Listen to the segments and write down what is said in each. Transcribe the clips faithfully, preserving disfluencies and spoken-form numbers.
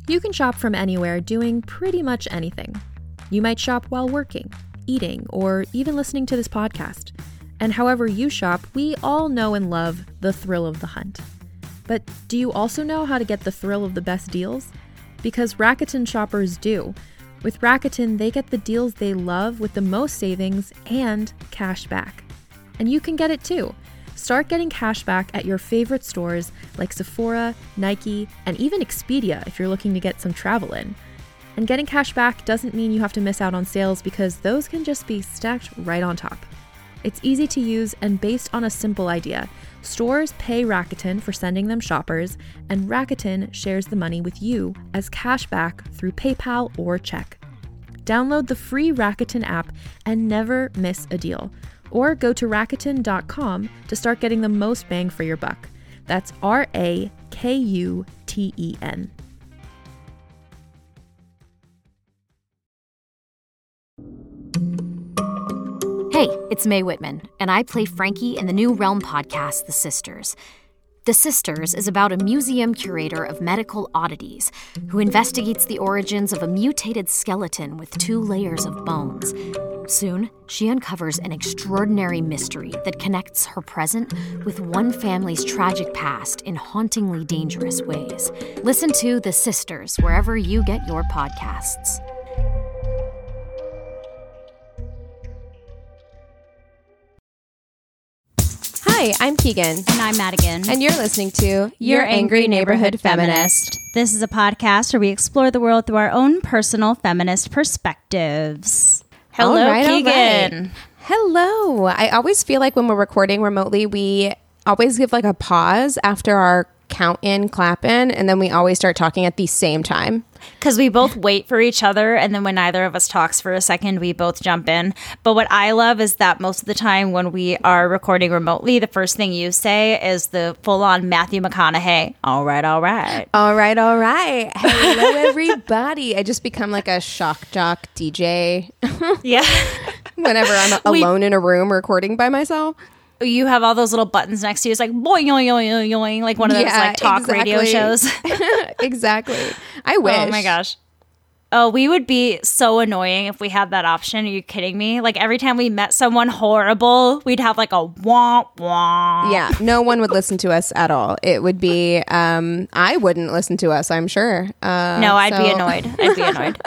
You can shop from anywhere doing pretty much anything. You might shop while working, eating, or even listening to this podcast. And however you shop, we all know and love the thrill of the hunt. But do you also know how to get the thrill of the best deals? Because Rakuten shoppers do. With Rakuten, they get the deals they love with the most savings and cash back. And you can get it too. Start getting cash back at your favorite stores like Sephora, Nike, and even Expedia if you're looking to get some travel in. And getting cash back doesn't mean you have to miss out on sales because those can just be stacked right on top. It's easy to use and based on a simple idea. Stores pay Rakuten for sending them shoppers, and Rakuten shares the money with you as cash back through PayPal or check. Download the free Rakuten app and never miss a deal. Or go to Rakuten dot com to start getting the most bang for your buck. That's R A K U T E N. Hey, it's Mae Whitman, and I play Frankie in the new Realm podcast, The Sisters. The Sisters is about a museum curator of medical oddities who investigates the origins of a mutated skeleton with two layers of bones. Soon, she uncovers an extraordinary mystery that connects her present with one family's tragic past in hauntingly dangerous ways. Listen to The Sisters wherever you get your podcasts. Hi, I'm Keegan. And I'm Madigan. And you're listening to Your, Your Angry, Angry Neighborhood, Neighborhood Feminist. Feminist. This is a podcast where we explore the world through our own personal feminist perspectives. Hello, all right, Keegan. All right. Hello. I always feel like when we're recording remotely, we always give like a pause after our count in, clap in, and then we always start talking at the same time. Because we both wait for each other, and then when neither of us talks for a second, we both jump in. But what I love is that most of the time when we are recording remotely, the first thing you say is the full-on Matthew McConaughey, all right, all right. All right, all right. Hello, everybody. I just become like a shock jock D J. Yeah. Whenever I'm alone we- in a room recording by myself. You have all those little buttons next to you. It's like boing, yoing, yoing, yoing, like one of those yeah, like talk exactly. radio shows. Exactly. I wish. Oh my gosh. Oh, we would be so annoying if we had that option. Are you kidding me? Like every time we met someone horrible, we'd have like a womp womp. Yeah, no one would listen to us at all. It would be, um, I wouldn't listen to us, I'm sure. Uh, no, I'd so. be annoyed. I'd be annoyed.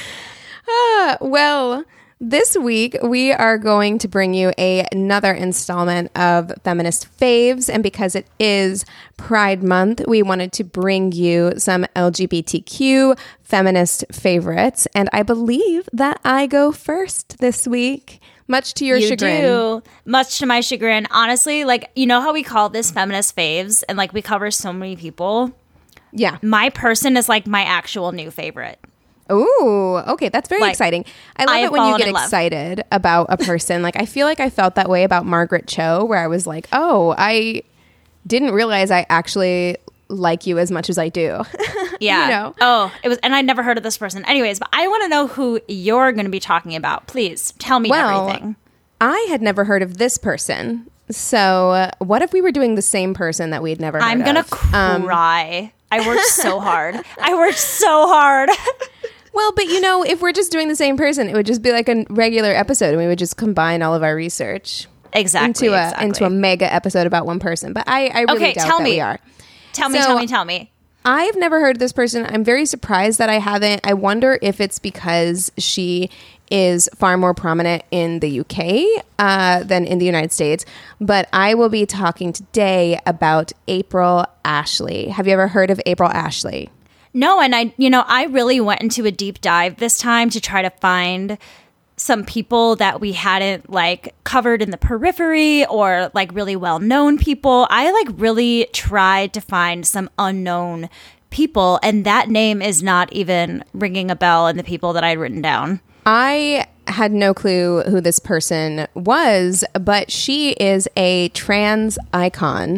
uh, well... This week, we are going to bring you a, another installment of Feminist Faves. And because it is Pride Month, we wanted to bring you some L G B T Q feminist favorites. And I believe that I go first this week, much to your you chagrin. Do. Much to my chagrin. Honestly, like, you know how we call this Feminist Faves? And like, we cover so many people? Yeah. My person is like my actual new favorite. Ooh, okay. That's very like, exciting. I love I it when you get excited about a person. Like, I feel like I felt that way about Margaret Cho, where I was like, oh, I didn't realize I actually like you as much as I do. Yeah. You know? Oh, it was, and I'd never heard of this person. Anyways, but I want to know who you're going to be talking about. Please tell me well, everything. I had never heard of this person. So uh, what if we were doing the same person that we'd never heard I'm gonna of? I'm going to cry. Um, I worked so hard. I worked so hard. Well, but you know, if we're just doing the same person, it would just be like a regular episode and we would just combine all of our research exactly into a exactly. into a mega episode about one person. But I, I really okay, doubt tell that me. we are. Tell me, so, tell me, tell me. I've never heard of this person. I'm very surprised that I haven't. I wonder if it's because she is far more prominent in the U K uh, than in the United States. But I will be talking today about April Ashley. Have you ever heard of April Ashley? No, and I, you know, I really went into a deep dive this time to try to find some people that we hadn't like covered in the periphery or like really well-known people. I like really tried to find some unknown people, and that name is not even ringing a bell in the people that I'd written down. I had no clue who this person was, but she is a trans icon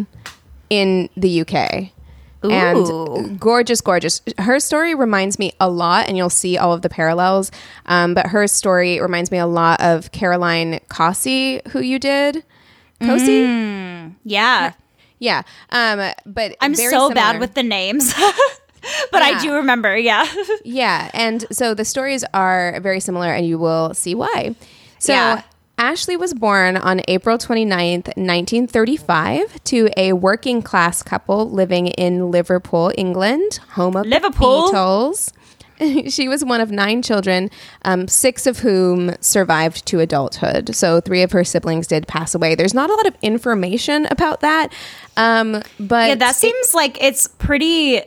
in the U K. Ooh. And gorgeous, gorgeous. Her story reminds me a lot, and you'll see all of the parallels. Um, but her story reminds me a lot of Caroline Cossey, who you did. Cossey? Mm, yeah. Yeah. Um, but I'm very so similar. bad with the names. But Yeah. I do remember, yeah. Yeah, and so the stories are very similar, and you will see why. So Yeah. Ashley was born on April twenty-ninth, nineteen thirty-five, to a working class couple living in Liverpool, England, home of Liverpool? the Beatles. She was one of nine children, um, six of whom survived to adulthood. So three of her siblings did pass away. There's not a lot of information about that, um, but Yeah, that seems like it's pretty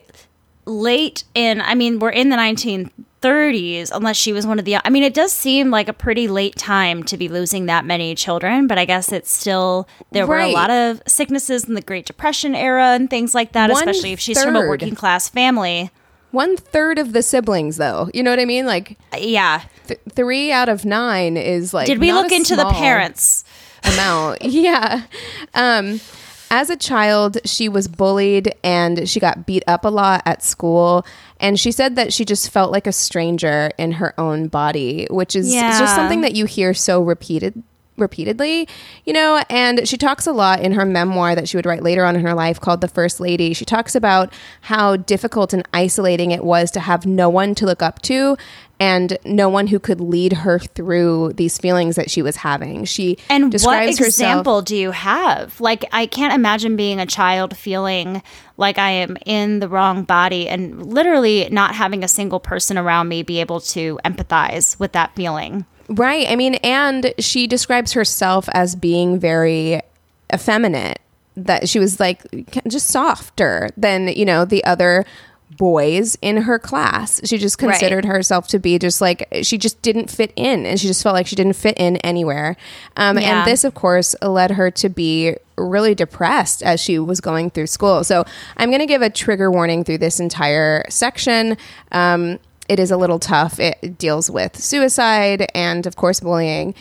late in, I mean, we're in the nineteen thirties, unless she was one of the, I mean, it does seem like a pretty late time to be losing that many children, but I guess it's still, there were a Right. lot of sicknesses in the Great Depression era and things like that, One especially if she's from a third. working class family. one third of the siblings, though. You know what I mean? Like Yeah. th- three out of nine is like. Did we not look a into the small parents? amount? Yeah. Um, as a child, she was bullied and she got beat up a lot at school. And she said that she just felt like a stranger in her own body, which is it's just Yeah. something that you hear so repeated repeatedly, you know. And she talks a lot in her memoir that she would write later on in her life called The First Lady. She talks about how difficult and isolating it was to have no one to look up to and no one who could lead her through these feelings that she was having. She And what describes example herself. do you have? Like, I can't imagine being a child feeling like I am in the wrong body and literally not having a single person around me be able to empathize with that feeling. Right. I mean, and she describes herself as being very effeminate, that she was like just softer than, you know, the other boys in her class. She just considered Right. herself to be just like, she just didn't fit in, and she just felt like she didn't fit in anywhere. Um, Yeah. And this, of course, led her to be really depressed as she was going through school. So I'm going to give a trigger warning through this entire section. Um, it is a little tough. It deals with suicide and, of course, bullying.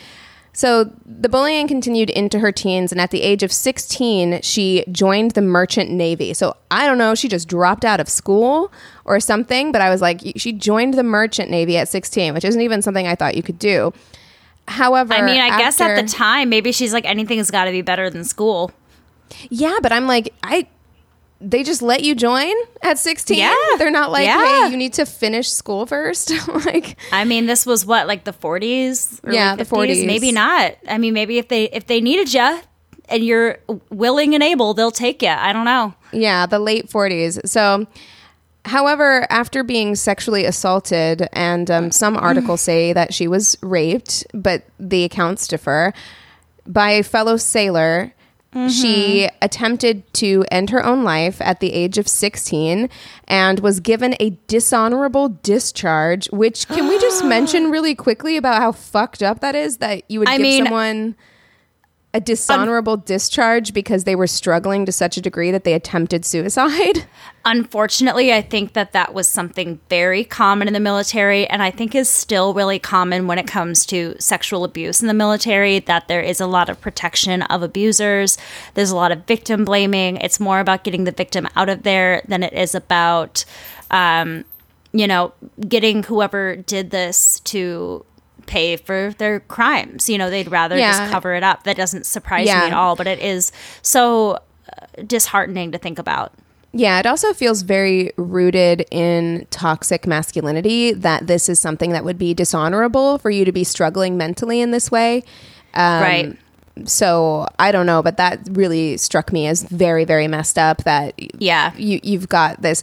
So the bullying continued into her teens, and at the age of sixteen, she joined the Merchant Navy. So I don't know, she just dropped out of school or something, but I was like, she joined the Merchant Navy at sixteen, which isn't even something I thought you could do. However, I mean, I guess at after- the time, maybe she's like, anything's got to be better than school. Yeah, but I'm like, I they just let you join at sixteen? Yeah. They're not like, Yeah. hey, you need to finish school first? Like, I mean, this was what, like the forties? Yeah, the forties. Maybe not. I mean, maybe if they if they needed you and you're willing and able, they'll take you. I don't know. yeah, the late forties. So, however, after being sexually assaulted, and um, some articles say that she was raped, but the accounts differ, by a fellow sailor, she attempted to end her own life at the age of sixteen and was given a dishonorable discharge, which, can we just mention really quickly about how fucked up that is, that you would I give mean- someone a dishonorable discharge because they were struggling to such a degree that they attempted suicide? Unfortunately, I think that that was something very common in the military, and I think is still really common when it comes to sexual abuse in the military, that there is a lot of protection of abusers. There's a lot of victim blaming. It's more about getting the victim out of there than it is about, um, you know, getting whoever did this to pay for their crimes. You know, they'd rather Yeah. just cover it up. That doesn't surprise Yeah. me at all, but it is so uh, disheartening to think about. Yeah, it also feels very rooted in toxic masculinity, that this is something that would be dishonorable for you to be struggling mentally in this way. Um, Right. So I don't know, but that really struck me as very, very messed up, that Yeah. you, you've got this.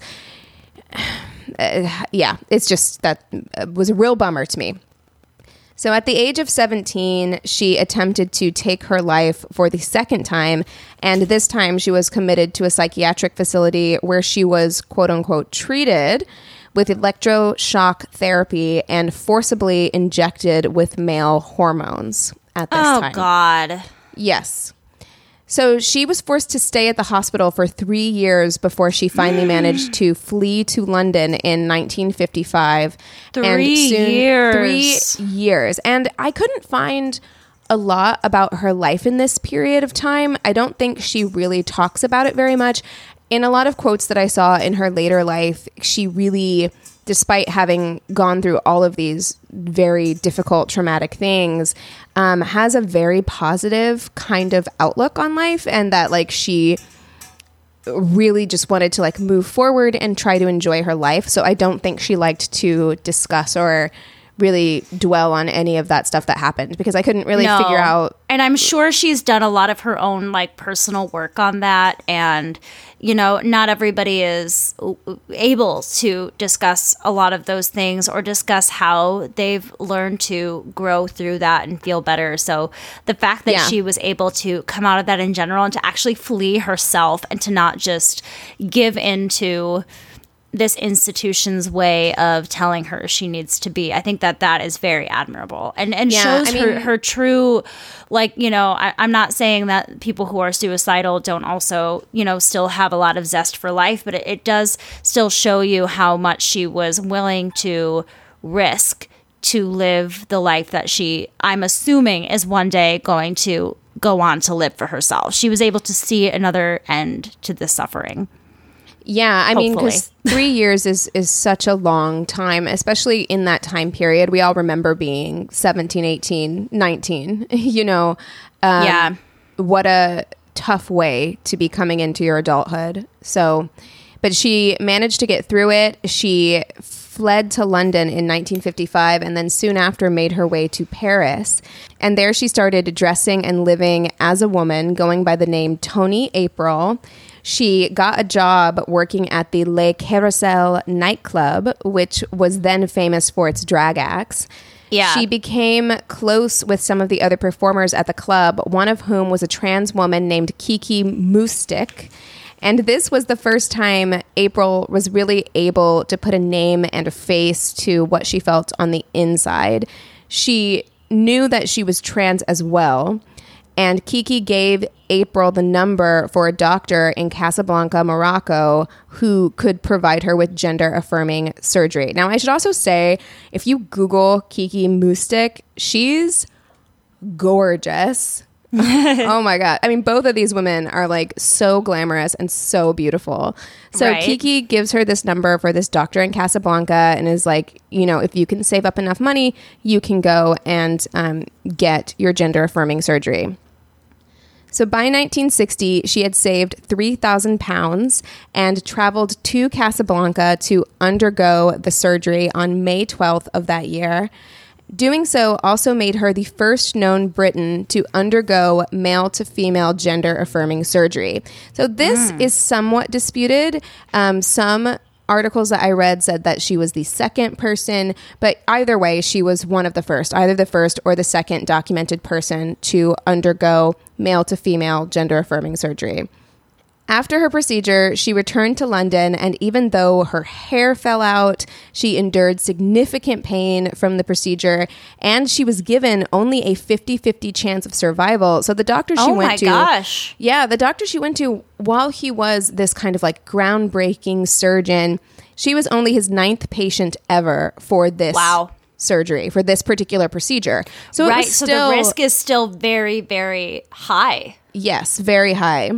Uh, yeah, it's just, that was a real bummer to me. So at the age of seventeen, she attempted to take her life for the second time. And this time she was committed to a psychiatric facility where she was, quote unquote, treated with electroshock therapy and forcibly injected with male hormones at this Oh, time. God. Yes. So she was forced to stay at the hospital for three years before she finally managed to flee to London in nineteen fifty-five. Three years. Three years. And I couldn't find a lot about her life in this period of time. I don't think she really talks about it very much. In a lot of quotes that I saw in her later life, she really, despite having gone through all of these very difficult, traumatic things, um, has a very positive kind of outlook on life, and that, like, she really just wanted to like move forward and try to enjoy her life. So I don't think she liked to discuss or really dwell on any of that stuff that happened, because I couldn't really No. figure out. And I'm sure she's done a lot of her own like personal work on that. And, you know, not everybody is able to discuss a lot of those things or discuss how they've learned to grow through that and feel better. So the fact that Yeah. she was able to come out of that in general and to actually flee herself and to not just give into this institution's way of telling her she needs to be, I think that that is very admirable and and Yeah, shows I mean- her her true, like, you know, I, I'm not saying that people who are suicidal don't also, you know, still have a lot of zest for life, but it, it does still show you how much she was willing to risk to live the life that she, I'm assuming, is one day going to go on to live for herself. She was able to see another end to this suffering. Yeah, I mean, Hopefully. because three years is, is such a long time, especially in that time period. We all remember being seventeen, eighteen, nineteen, you know. Um, Yeah. What a tough way to be coming into your adulthood. So, but she managed to get through it. She fled to London in nineteen fifty-five and then soon after made her way to Paris. And there she started dressing and living as a woman, going by the name Toni April. She got a job working at the Le Carrousel nightclub, which was then famous for its drag acts. Yeah. She became close with some of the other performers at the club, one of whom was a trans woman named Kiki Moustik. And this was the first time April was really able to put a name and a face to what she felt on the inside. She knew that she was trans as well. And Kiki gave April the number for a doctor in Casablanca, Morocco, who could provide her with gender-affirming surgery. Now, I should also say, if you Google Kiki Moustik, she's gorgeous. Oh my God. I mean, both of these women are like so glamorous and so beautiful. So Right. Kiki gives her this number for this doctor in Casablanca and is like, you know, if you can save up enough money, you can go and um, get your gender affirming surgery. So by nineteen sixty, she had saved three thousand pounds and traveled to Casablanca to undergo the surgery on May twelfth of that year. Doing so also made her the first known Briton to undergo male to female gender affirming surgery. So this is somewhat disputed. Um, some articles that I read said that she was the second person, but either way, she was one of the first, either the first or the second documented person to undergo male to female gender affirming surgery. After her procedure, she returned to London, and even though her hair fell out, she endured significant pain from the procedure, and she was given only a fifty-fifty chance of survival. So the doctor she Oh went my to... gosh. Yeah, the doctor she went to, while he was this kind of like groundbreaking surgeon, she was only his ninth patient ever for this Wow. surgery, for this particular procedure. So it Right. was So still... the risk is still very, very high. Yes, very high.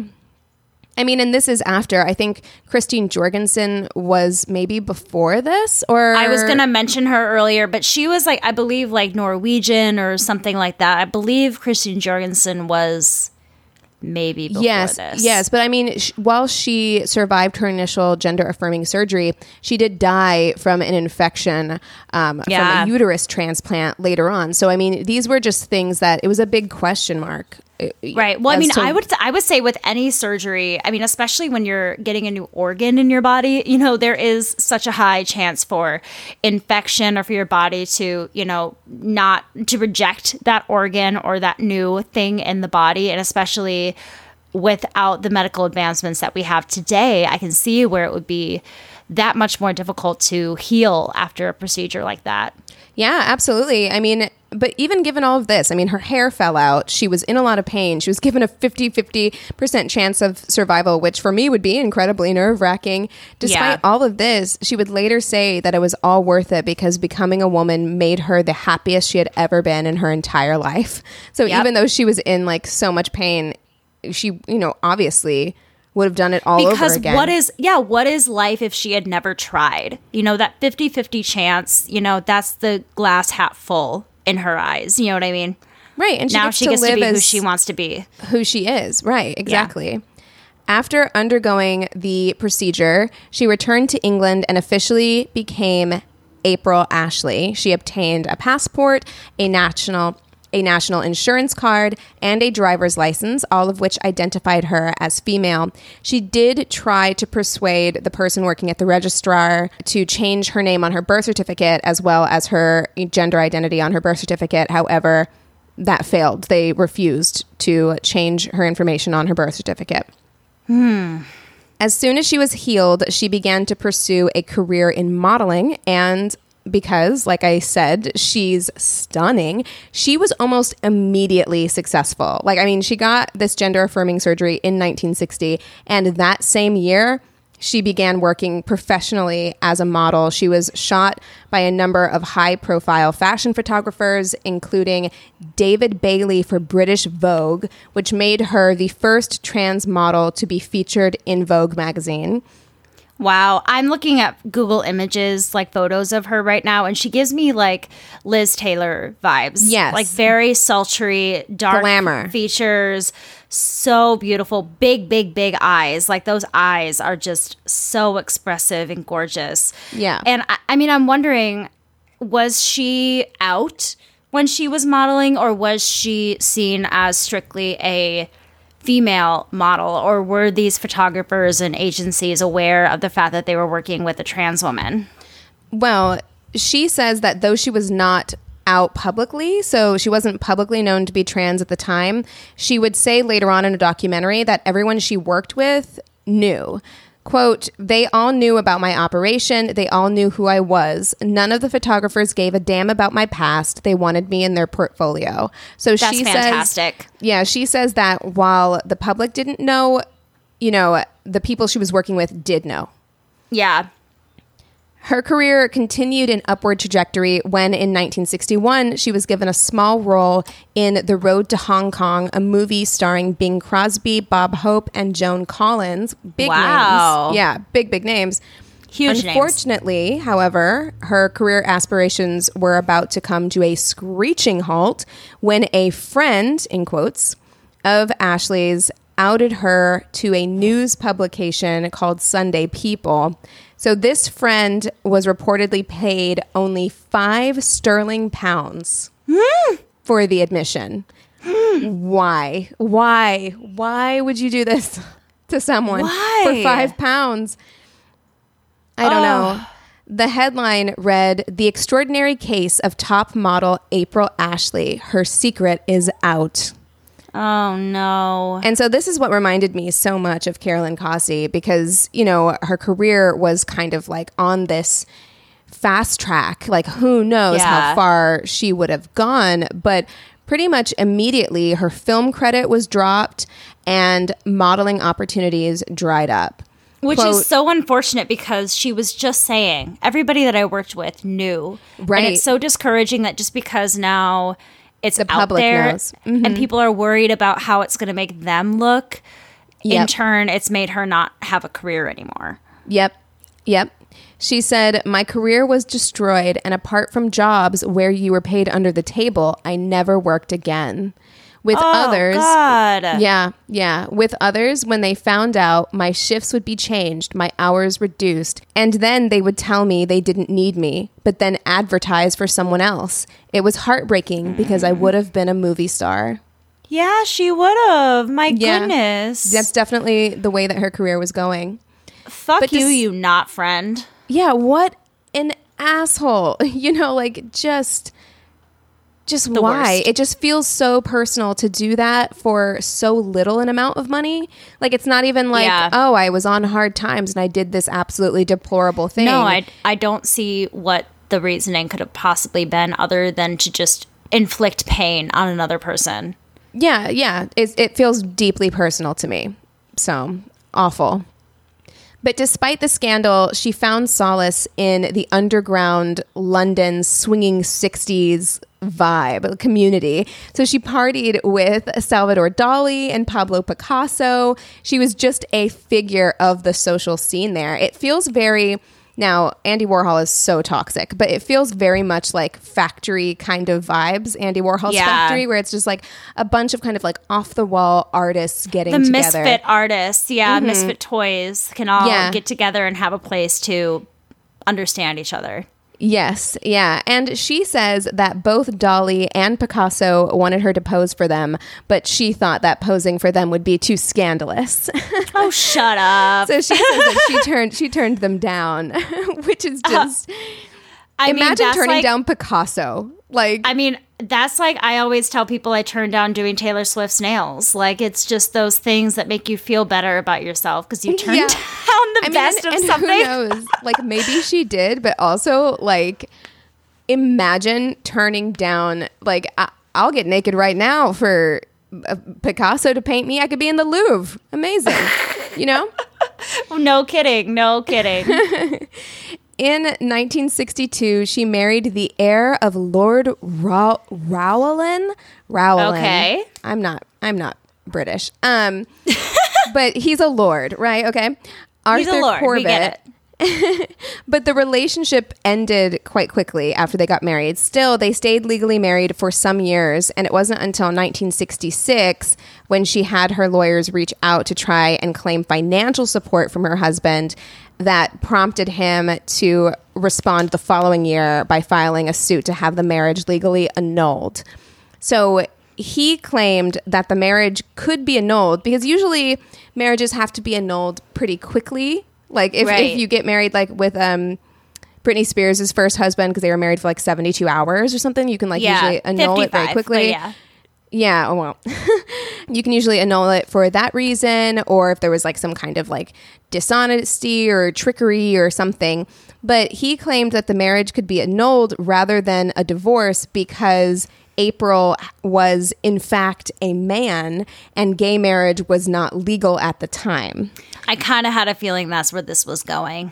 I mean, and this is after, I think Christine Jorgensen was maybe before this, or... I was going to mention her earlier, but she was like, I believe like Norwegian or something like that. I believe Christine Jorgensen was maybe before yes, this. Yes, but I mean, sh- while she survived her initial gender-affirming surgery, she did die from an infection um, Yeah. from a uterus transplant later on. So, I mean, these were just things that, it was a big question mark. Right. Well, I as mean, to- I would I would say with any surgery, I mean, especially when you're getting a new organ in your body, you know, there is such a high chance for infection or for your body to, you know, not to reject that organ or that new thing in the body. And especially without the medical advancements that we have today, I can see where it would be that much more difficult to heal after a procedure like that. Yeah, absolutely. I mean, but even given all of this, I mean, her hair fell out. She was in a lot of pain. She was given a fifty-fifty percent chance of survival, which for me would be incredibly nerve-wracking. Despite Yeah. all of this, she would later say that it was all worth it because becoming a woman made her the happiest she had ever been in her entire life. So Yep. even though she was in like so much pain, she, you know, obviously would have done it all because over again. what is yeah what is life if she had never tried? You know, that fifty-fifty chance, you know, that's the glass half full in her eyes, you know what I mean? Right, and she Now gets she to gets to live be who as she wants to be. who she is. Right, exactly. After undergoing the procedure, she returned to England and officially became April Ashley. She obtained a passport, a national a national insurance card, and a driver's license, all of which identified her as female. She did try to persuade the person working at the registrar to change her name on her birth certificate as well as her gender identity on her birth certificate. However, that failed. They refused to change her information on her birth certificate. Hmm. As soon as she was healed, she began to pursue a career in modeling, and because, like I said, she's stunning, she was almost immediately successful. Like, I mean, she got this gender affirming surgery in nineteen sixty, and that same year, she began working professionally as a model. She was shot by a number of high-profile fashion photographers, including David Bailey for British Vogue, which made her the first trans model to be featured in Vogue magazine. Wow. I'm looking at Google Images, like photos of her right now, and she gives me like Liz Taylor vibes. Yes. Like very sultry, dark Glamour. features. So beautiful. Big, big, big eyes. Like those eyes are just so expressive and gorgeous. Yeah. And I, I mean, I'm wondering, was she out when she was modeling, or was she seen as strictly a female model, or were these photographers and agencies aware of the fact that they were working with a trans woman? Well, she says that though she was not out publicly, so she wasn't publicly known to be trans at the time, she would say later on in a documentary that everyone she worked with knew. Quote, "They all knew about my operation. They all knew who I was. None of the photographers gave a damn about my past. They wanted me in their portfolio." So That's she fantastic. says, yeah, she says that while the public didn't know, you know, the people she was working with did know. Yeah. Her career continued an upward trajectory when, in nineteen sixty-one, she was given a small role in The Road to Hong Kong, a movie starring Bing Crosby, Bob Hope, and Joan Collins. Big Wow. names. Yeah, big, big names. Huge names. Unfortunately, however, her career aspirations were about to come to a screeching halt when a friend, in quotes, of Ashley's outed her to a news publication called Sunday People. So this friend was reportedly paid only five sterling pounds for the admission. Why? Why? Why would you do this to someone Why? for five pounds? I don't Oh. know. The headline read, "The Extraordinary Case of Top Model April Ashley. Her secret is out." Oh, no. And so this is what reminded me so much of Carolyn Cossey, because, you know, her career was kind of like on this fast track. Like, who knows Yeah. how far she would have gone. But pretty much immediately, her film credit was dropped and modeling opportunities dried up. Which Quote, is so unfortunate, because she was just saying, everybody that I worked with knew. Right. And it's so discouraging that just because now it's The out public there knows. Mhm. and people are worried about how it's going to make them look, in Yep. turn, it's made her not have a career anymore. Yep. Yep. She said, "My career was destroyed, and apart from jobs where you were paid under the table, I never worked again." With Oh, others, God. yeah, yeah. With others, when they found out, my shifts would be changed, my hours reduced, and then they would tell me they didn't need me, but then advertise for someone else. It was heartbreaking because I would have been a movie star. Yeah, she would have. My Yeah. goodness. That's definitely the way that her career was going. Fuck but you, this- you not friend. Yeah, what an asshole. You know, like just just The why? worst. It just feels so personal to do that for so little an amount of money. Like it's not even like, Yeah. oh, I was on hard times and I did this absolutely deplorable thing. No, I, I don't see what the reasoning could have possibly been other than to just inflict pain on another person. Yeah, yeah. It, it feels deeply personal to me. So awful. But despite the scandal, she found solace in the underground London swinging sixties vibe community. So she partied with Salvador Dali and Pablo Picasso. She was just a figure of the social scene there. It feels very, Now, Andy Warhol is so toxic, but it feels very much like factory kind of vibes, Andy Warhol's Yeah. factory, where it's just like a bunch of kind of like off the wall artists getting The together. misfit artists, yeah, misfit toys can all Yeah. get together and have a place to understand each other. Yes, yeah. And she says that both Dali and Picasso wanted her to pose for them, but she thought that posing for them would be too scandalous. Oh, shut up. So she says that she turned she turned them down, which is just I mean, imagine that's turning like, down Picasso. Like I mean, that's like I always tell people I turn down doing Taylor Swift's nails. Like it's just those things that make you feel better about yourself because you turned Yeah. down the I mean, best and, of and something. who knows? Like maybe she did, but also like imagine turning down like I, I'll get naked right now for uh, Picasso to paint me. I could be in the Louvre. Amazing. You know? No kidding. No kidding. In nineteen sixty-two, she married the heir of Lord Row- Rowland. Rowland. Okay. I'm not. I'm not British. Um, but he's a lord, right? Okay. Arthur He's a lord. Corbett. We get it. But the relationship ended quite quickly after they got married. Still, they stayed legally married for some years, and it wasn't until nineteen sixty-six when she had her lawyers reach out to try and claim financial support from her husband that prompted him to respond the following year by filing a suit to have the marriage legally annulled. So he claimed that the marriage could be annulled because usually marriages have to be annulled pretty quickly. Like if, Right. if you get married like with um, Britney Spears' first husband because they were married for like seventy-two hours or something, you can like Yeah, usually annul it very fifty-five, quickly. but yeah. Yeah, oh, well, you can usually annul it for that reason, or if there was like some kind of like dishonesty or trickery or something. But he claimed that the marriage could be annulled rather than a divorce because April was in fact a man and gay marriage was not legal at the time. I kind of had a feeling that's where this was going.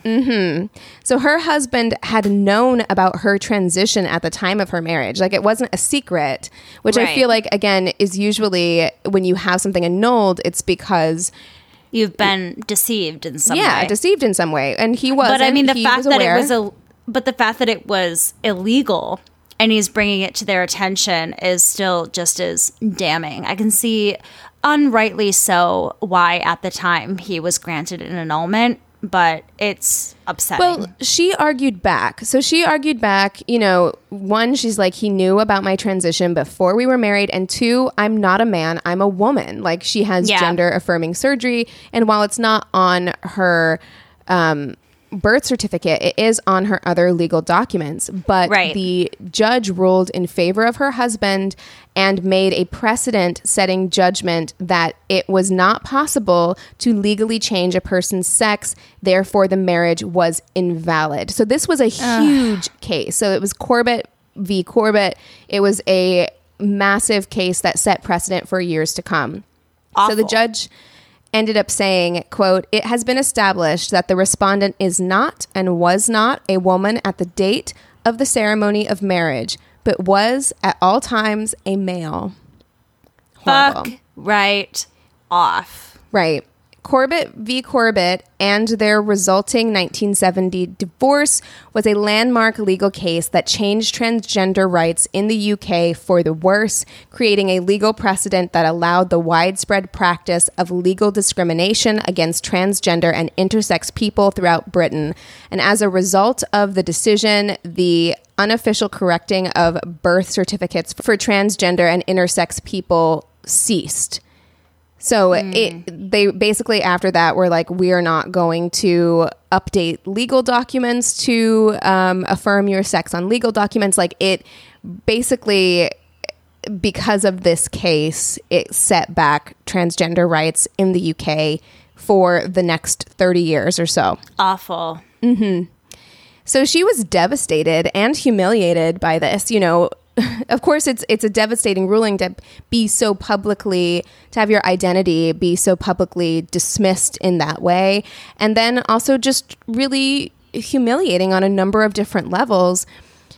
So her husband had known about her transition at the time of her marriage. Like it wasn't a secret, which I Right. feel like, again, is usually when you have something annulled, it's because, You've been deceived in some yeah, way. deceived in some way. And he was. But I mean, the fact that aware. it was a, but the fact that it was illegal and he's bringing it to their attention is still just as damning. I can see, unrightly so, why at the time he was granted an annulment, but it's upsetting. Well, she argued back. So she argued back, you know, one, she's like, he knew about my transition before we were married. And two, I'm not a man, I'm a woman. Like she has Yeah. gender affirming surgery. And while it's not on her um, birth certificate, it is on her other legal documents. But Right. the judge ruled in favor of her husband and made a precedent setting judgment that it was not possible to legally change a person's sex. Therefore, the marriage was invalid. So this was a huge case. So it was Corbett v. Corbett. It was a massive case that set precedent for years to come. So the Awful. judge ended up saying, quote, "It has been established that the respondent is not and was not a woman at the date of the ceremony of marriage, but was at all times a male." Horrible. Fuck right off. Right. Corbett v. Corbett and their resulting nineteen seventy divorce was a landmark legal case that changed transgender rights in the U K for the worse, creating a legal precedent that allowed the widespread practice of legal discrimination against transgender and intersex people throughout Britain. And as a result of the decision, the unofficial correcting of birth certificates for transgender and intersex people ceased. So it, they basically after that were like, we are not going to update legal documents to um, affirm your sex on legal documents. Like it basically, because of this case, it set back transgender rights in the U K for the next thirty years or so. Awful. So she was devastated and humiliated by this, you know. Of course, it's it's a devastating ruling to be so publicly, to have your identity be so publicly dismissed in that way. And then also just really humiliating on a number of different levels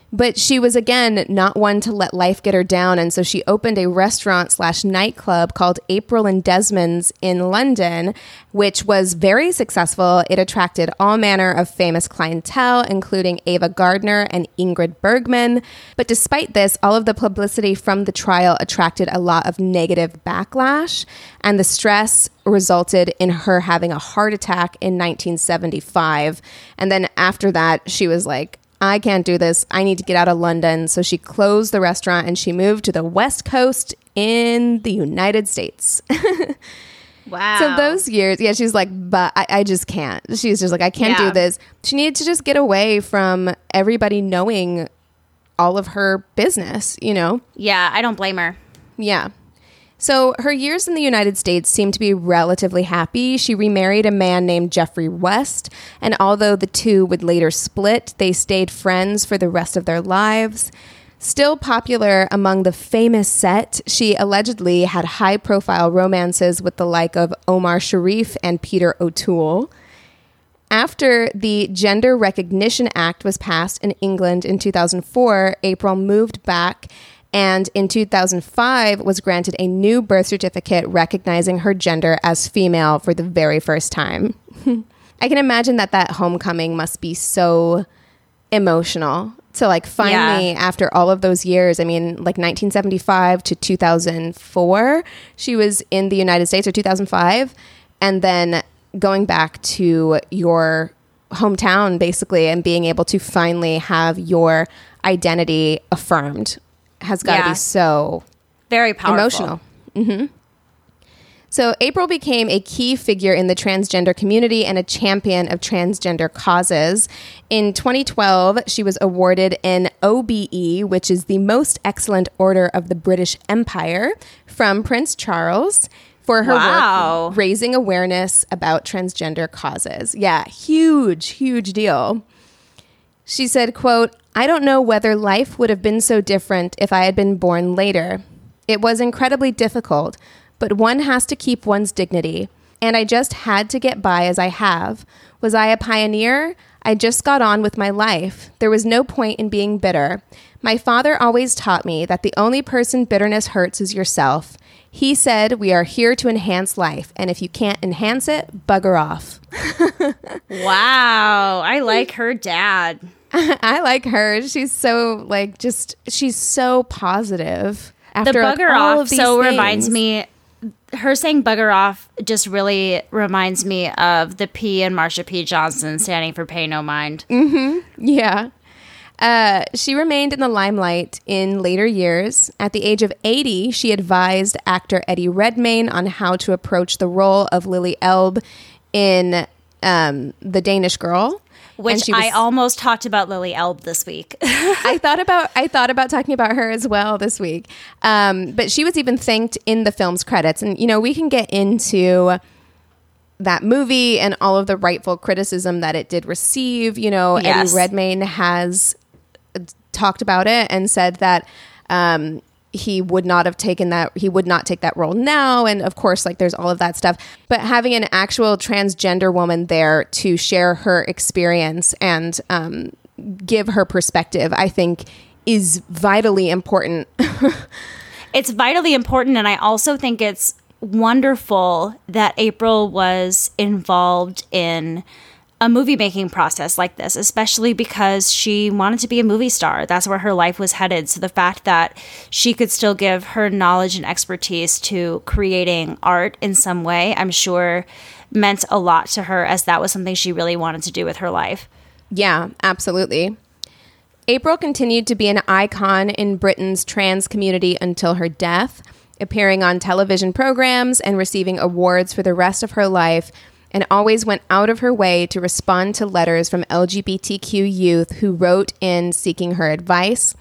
But she was, again, not one to let life get her down. And so she opened a restaurant slash nightclub called April and Desmond's in London, which was very successful. It attracted all manner of famous clientele, including Ava Gardner and Ingrid Bergman. But despite this, all of the publicity from the trial attracted a lot of negative backlash. And the stress resulted in her having a heart attack in nineteen seventy-five. And then after that, she was like, I can't do this. I need to get out of London. So she closed the restaurant and she moved to the West Coast in the United States. Wow. So those years, yeah, she's like, but I, I just can't. She's just like, I can't Yeah. do this. She needed to just get away from everybody knowing all of her business, you know? Yeah, I don't blame her. Yeah. So her years in the United States seemed to be relatively happy. She remarried a man named Jeffrey West, and although the two would later split, they stayed friends for the rest of their lives. Still popular among the famous set, she allegedly had high-profile romances with the like of Omar Sharif and Peter O'Toole. After the Gender Recognition Act was passed in England in two thousand four, April moved back and in two thousand five was granted a new birth certificate recognizing her gender as female for the very first time. I can imagine that that homecoming must be so emotional to like finally, Yeah. after all of those years, I mean, like nineteen seventy-five to two thousand four, she was in the United States, or two thousand five, and then going back to your hometown basically and being able to finally have your identity affirmed has got to Yeah. be so Very powerful. emotional. hmm So April became a key figure in the transgender community and a champion of transgender causes. In twenty twelve, she was awarded an O B E, which is the Most Excellent Order of the British Empire, from Prince Charles for her Wow. work raising awareness about transgender causes. Yeah, huge, huge deal. She said, quote, I don't know whether life would have been so different if I had been born later. It was incredibly difficult, but one has to keep one's dignity. And I just had to get by as I have. Was I a pioneer? I just got on with my life. There was no point in being bitter. My father always taught me that the only person bitterness hurts is yourself. He said, we are here to enhance life. And if you can't enhance it, bugger off. Wow. I like her dad. I like her. She's so like just she's so positive. After The like, bugger all off of these so things. reminds me, her saying bugger off just really reminds me of the P and Marsha P. Johnson standing for pay no mind. Yeah. Uh, she remained in the limelight in later years. At the age of eighty, she advised actor Eddie Redmayne on how to approach the role of Lily Elbe in um, The Danish Girl. And Which she was- I almost talked about Lily Elbe this week. I thought about I thought about talking about her as well this week. Um, but she was even thanked in the film's credits. And, you know, we can get into that movie and all of the rightful criticism that it did receive. You know, Yes. Eddie Redmayne has talked about it and said that um, he would not have taken that, he would not take that role now. And of course, like there's all of that stuff. But having an actual transgender woman there to share her experience and um, give her perspective, I think is vitally important. It's vitally important. And I also think it's wonderful that April was involved in a movie making process like this, especially because she wanted to be a movie star. That's where her life was headed. So the fact that she could still give her knowledge and expertise to creating art in some way, I'm sure meant a lot to her, as that was something she really wanted to do with her life. Yeah, absolutely. April continued to be an icon in Britain's trans community until her death, appearing on television programs and receiving awards for the rest of her life, and always went out of her way to respond to letters from L G B T Q youth who wrote in seeking her advice.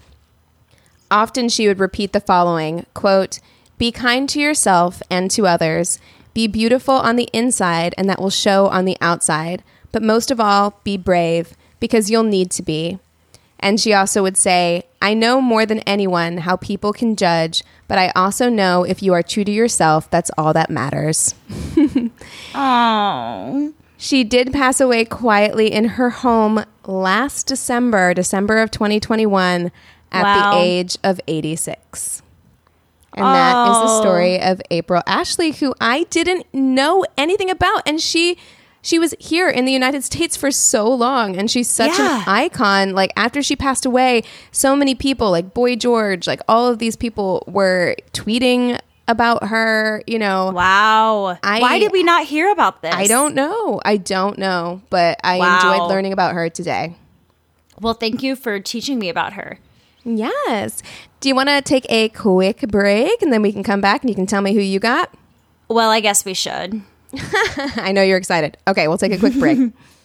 Often she would repeat the following, quote, be kind to yourself and to others. Be beautiful on the inside, and that will show on the outside. But most of all, be brave, because you'll need to be. And she also would say, I know more than anyone how people can judge, but I also know if you are true to yourself, that's all that matters. Oh, She did pass away quietly in her home last December, December of twenty twenty-one, at Wow. the age of eighty-six. And that is the Oh. story of April Ashley, who I didn't know anything about. And she she was here in the United States for so long. And she's such Yeah. an icon. Like, after she passed away, so many people, like Boy George, like all of these people were tweeting about her, you know. Wow. I- Why did we not hear about this? I don't know. I don't know. But I Wow. enjoyed learning about her today. Well, thank you for teaching me about her. Yes. Do you want to take a quick break and then we can come back and you can tell me who you got? Well, I guess we should. I know you're excited. Okay, we'll take a quick break.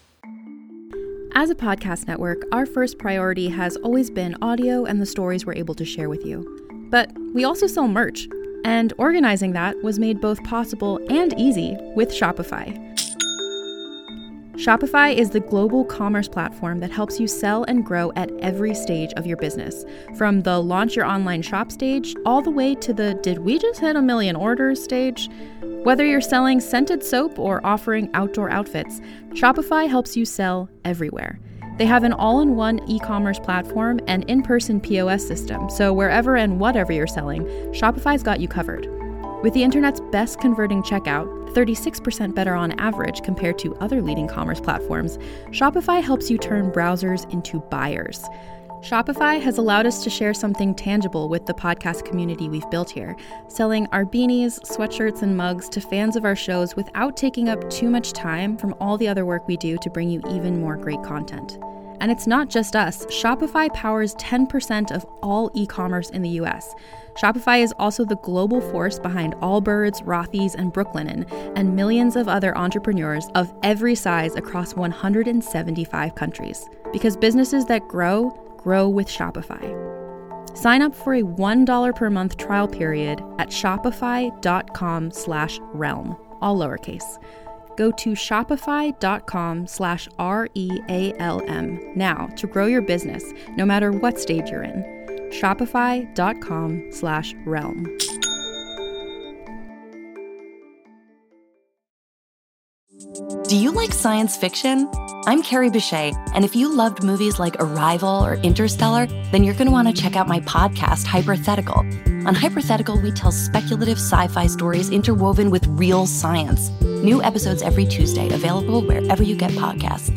As a podcast network, our first priority has always been audio and the stories we're able to share with you. But we also sell merch, and organizing that was made both possible and easy with Shopify. Shopify is the global commerce platform that helps you sell and grow at every stage of your business, from the launch your online shop stage all the way to the did we just hit a million orders stage. Whether you're selling scented soap or offering outdoor outfits, Shopify helps you sell everywhere. They have an all-in-one e-commerce platform and in-person P O S system, so wherever and whatever you're selling, Shopify's got you covered. With the internet's best converting checkout, thirty-six percent better on average compared to other leading commerce platforms, Shopify helps you turn browsers into buyers. Shopify has allowed us to share something tangible with the podcast community we've built here, selling our beanies, sweatshirts, and mugs to fans of our shows without taking up too much time from all the other work we do to bring you even more great content. And it's not just us. Shopify powers ten percent of all e-commerce in the U S. Shopify is also the global force behind Allbirds, Rothy's, and Brooklinen, and millions of other entrepreneurs of every size across one hundred seventy-five countries. Because businesses that grow, grow with Shopify. Sign up for a one dollar per month trial period at shopify.com slash realm, all lowercase. Go to shopify.com slash R-E-A-L-M now to grow your business, no matter what stage you're in. Shopify.com slash realm. Do you like science fiction? I'm Carrie Bechet, and if you loved movies like Arrival or Interstellar, then you're going to want to check out my podcast, Hypothetical. On Hypothetical, we tell speculative sci-fi stories interwoven with real science. New episodes every Tuesday, available wherever you get podcasts.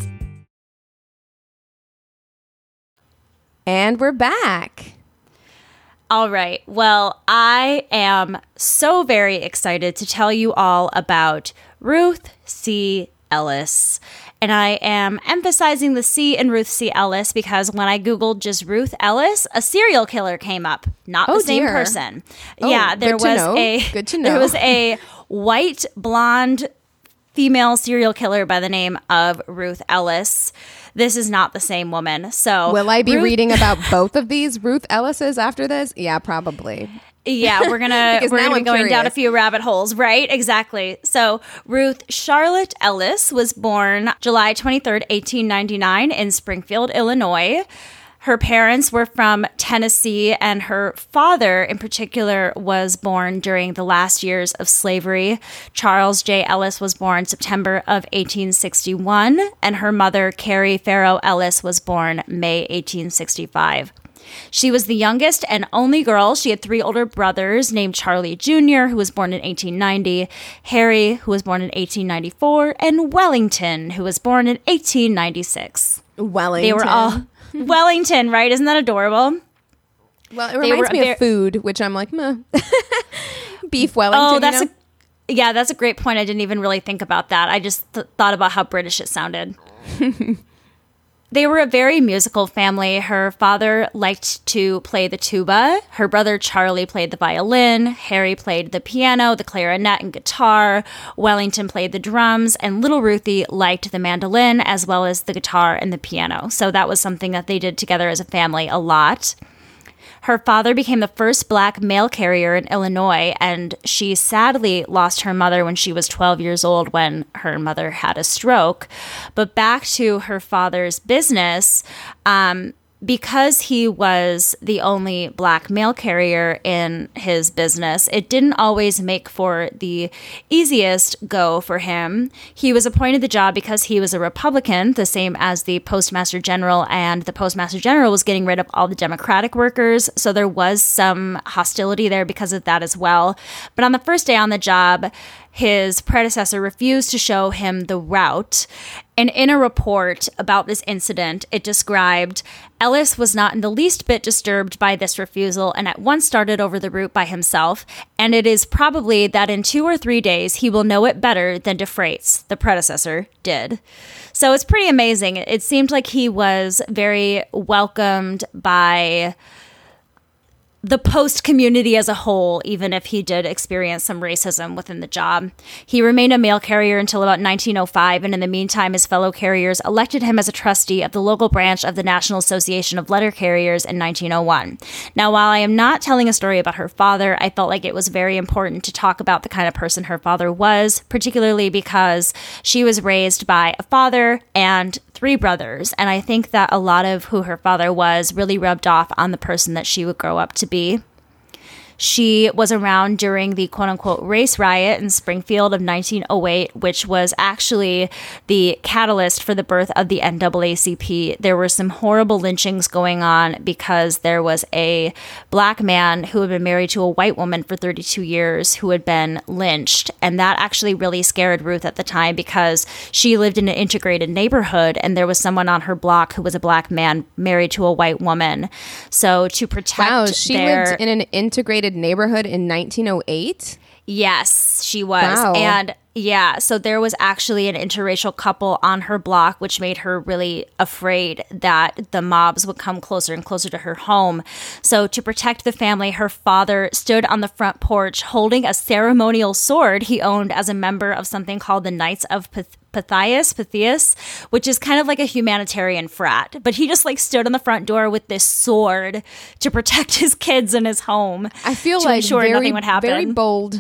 And we're back. All right. Well, I am so very excited to tell you all about Ruth C. Ellis. And I am emphasizing the C in Ruth C. Ellis because when I Googled just Ruth Ellis, a serial killer came up, not Oh, the same dear. person. Oh, yeah, there good to was know. a Good to there know. was a white blonde female serial killer by the name of Ruth Ellis. This is not the same woman. So Will I be Ruth- reading about both of these Ruth Ellises after this? Yeah, probably. Yeah, we're gonna Because we're now gonna be I'm going down a curious. few rabbit holes, right? Exactly. So Ruth Charlotte Ellis was born July twenty-third, eighteen ninety-nine in Springfield, Illinois. Her parents were from Tennessee, and her father in particular was born during the last years of slavery. Charles J. Ellis was born September of eighteen sixty-one, and her mother, Carrie Farrow Ellis, was born May eighteen sixty-five. She was the youngest and only girl. She had three older brothers named Charlie Junior, who was born in eighteen ninety, Harry, who was born in eighteen ninety-four, and Wellington, who was born in eighteen ninety-six. Wellington. They were all Wellington, right? Isn't that adorable? Well, it they reminds were me very- of food, which I'm like, meh. Beef Wellington. Oh, that's you know? a yeah, that's a great point. I didn't even really think about that. I just th- thought about how British it sounded. They were a very musical family. Her father liked to play the tuba. Her brother Charlie played the violin. Harry played the piano, the clarinet, and guitar. Wellington played the drums. And little Ruthie liked the mandolin as well as the guitar and the piano. So that was something that they did together as a family a lot. Her father became the first black mail carrier in Illinois, and she sadly lost her mother when she was twelve years old when her mother had a stroke. But back to her father's business, um, because he was the only black mail carrier in his business, it didn't always make for the easiest go for him. He was appointed the job because he was a Republican, the same as the Postmaster General, and the Postmaster General was getting rid of all the Democratic workers, so there was some hostility there because of that as well. But on the first day on the job, his predecessor refused to show him the route. And in a report about this incident, it described Ellis was not in the least bit disturbed by this refusal and at once started over the route by himself. And it is probably that in two or three days, he will know it better than DeFreitas, the predecessor, did. So it's pretty amazing. It seemed like he was very welcomed by the Post community as a whole, even if he did experience some racism within the job. He remained a mail carrier until about nineteen oh five, and in the meantime, his fellow carriers elected him as a trustee of the local branch of the National Association of Letter Carriers in nineteen oh one. Now, while I am not telling a story about her father, I felt like it was very important to talk about the kind of person her father was, particularly because she was raised by a father and three brothers, and I think that a lot of who her father was really rubbed off on the person that she would grow up to be. She was around during the quote-unquote race riot in Springfield of nineteen oh eight, which was actually the catalyst for the birth of the N double A C P. There were some horrible lynchings going on because there was a black man who had been married to a white woman for thirty-two years who had been lynched. And that actually really scared Ruth at the time because she lived in an integrated neighborhood and there was someone on her block who was a black man married to a white woman. So to protect Wow, she their- lived in an integrated neighborhood in nineteen oh eight? Yes, she was. Wow. And yeah, so there was actually an interracial couple on her block, which made her really afraid that the mobs would come closer and closer to her home. So to protect the family, her father stood on the front porch holding a ceremonial sword he owned as a member of something called the Knights of Pyth- Pythias, Pythias, which is kind of like a humanitarian frat. But he just like stood on the front door with this sword to protect his kids in his home. I feel to like ensure very, nothing would happen. very bold.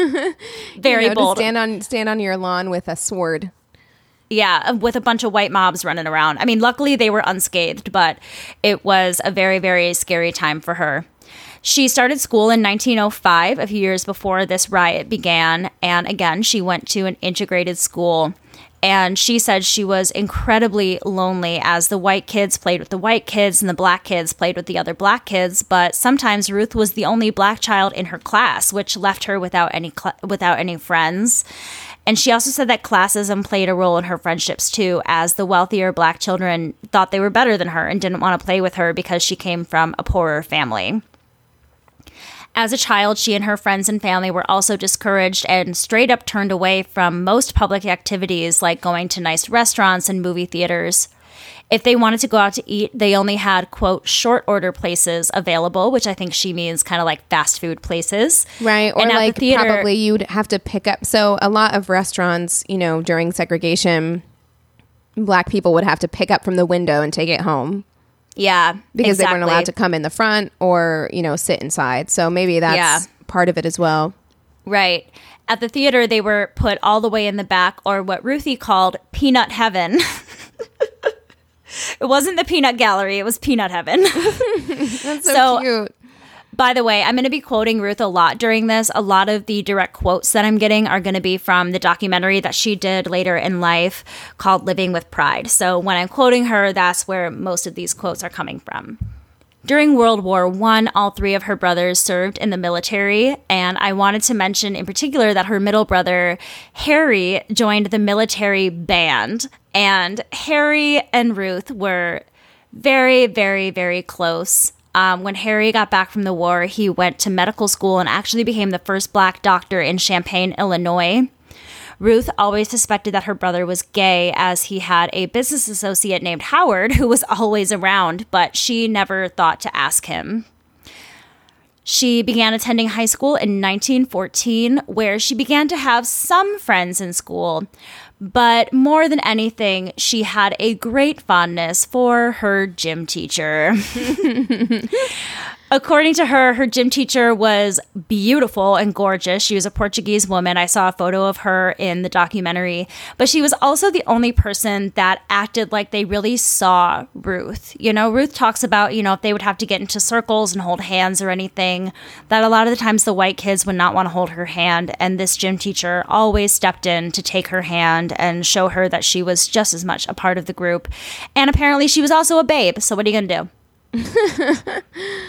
Very you know, bold. To stand on stand on your lawn with a sword. Yeah, with a bunch of white mobs running around. I mean, luckily they were unscathed, but it was a very, very scary time for her. She started school in nineteen oh five, a few years before this riot began. And again, she went to an integrated school. And she said she was incredibly lonely as the white kids played with the white kids and the black kids played with the other black kids. But sometimes Ruth was the only black child in her class, which left her without any cl- without any friends. And she also said that classism played a role in her friendships too, as the wealthier black children thought they were better than her and didn't want to play with her because she came from a poorer family. As a child, she and her friends and family were also discouraged and straight up turned away from most public activities like going to nice restaurants and movie theaters. If they wanted to go out to eat, they only had, quote, short order places available, which I think she means kind of like fast food places. Right. Or and like the theater, probably you'd have to pick up. So a lot of restaurants, you know, during segregation, black people would have to pick up from the window and take it home. Yeah, because exactly. they weren't allowed to come in the front or, you know, sit inside. So maybe that's Yeah. part of it as well. Right. At the theater, they were put all the way in the back, or what Ruthie called peanut heaven. It wasn't the peanut gallery. It was peanut heaven. That's so, So- cute. By the way, I'm going to be quoting Ruth a lot during this. A lot of the direct quotes that I'm getting are going to be from the documentary that she did later in life called Living with Pride. So when I'm quoting her, that's where most of these quotes are coming from. During World War One, all three of her brothers served in the military, and I wanted to mention in particular that her middle brother, Harry, joined the military band, and Harry and Ruth were very, very, very close. Um, when Harry got back from the war, he went to medical school and actually became the first black doctor in Champaign, Illinois. Ruth always suspected that her brother was gay as he had a business associate named Howard who was always around, but she never thought to ask him. She began attending high school in nineteen fourteen, where she began to have some friends in school. But more than anything, she had a great fondness for her gym teacher. According to her, her gym teacher was beautiful and gorgeous. She was a Portuguese woman. I saw a photo of her in the documentary. But she was also the only person that acted like they really saw Ruth. You know, Ruth talks about, you know, if they would have to get into circles and hold hands or anything, that a lot of the times the white kids would not want to hold her hand. And this gym teacher always stepped in to take her hand and show her that she was just as much a part of the group. And apparently she was also a babe. So what are you going to do?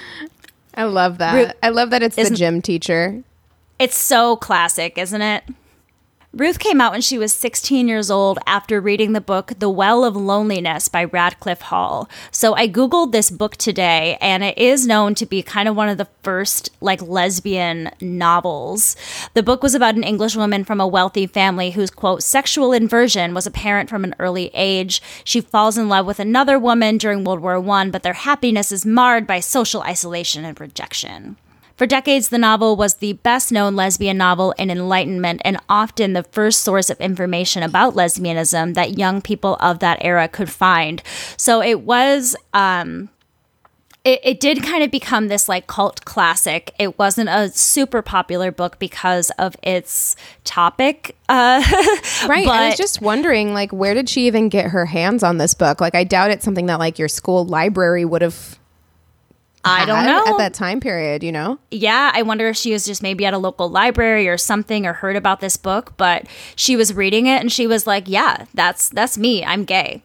I love that. Ruth, I love that it's the gym teacher. It's so classic, isn't it? Ruth came out when she was sixteen years old after reading the book The Well of Loneliness by Radcliffe Hall. So I Googled this book today, and it is known to be kind of one of the first like lesbian novels. The book was about an English woman from a wealthy family whose, quote, sexual inversion was apparent from an early age. She falls in love with another woman during World War One, but their happiness is marred by social isolation and rejection. For decades, the novel was the best-known lesbian novel in Enlightenment and often the first source of information about lesbianism that young people of that era could find. So it was, um, it, it did kind of become this like cult classic. It wasn't a super popular book because of its topic. Uh, right. But I was just wondering, like, where did she even get her hands on this book? Like, I doubt it's something that like your school library would have I don't know. At that time period, you know? Yeah, I wonder if she was just maybe at a local library or something or heard about this book, but she was reading it and she was like, yeah, that's that's me. I'm gay.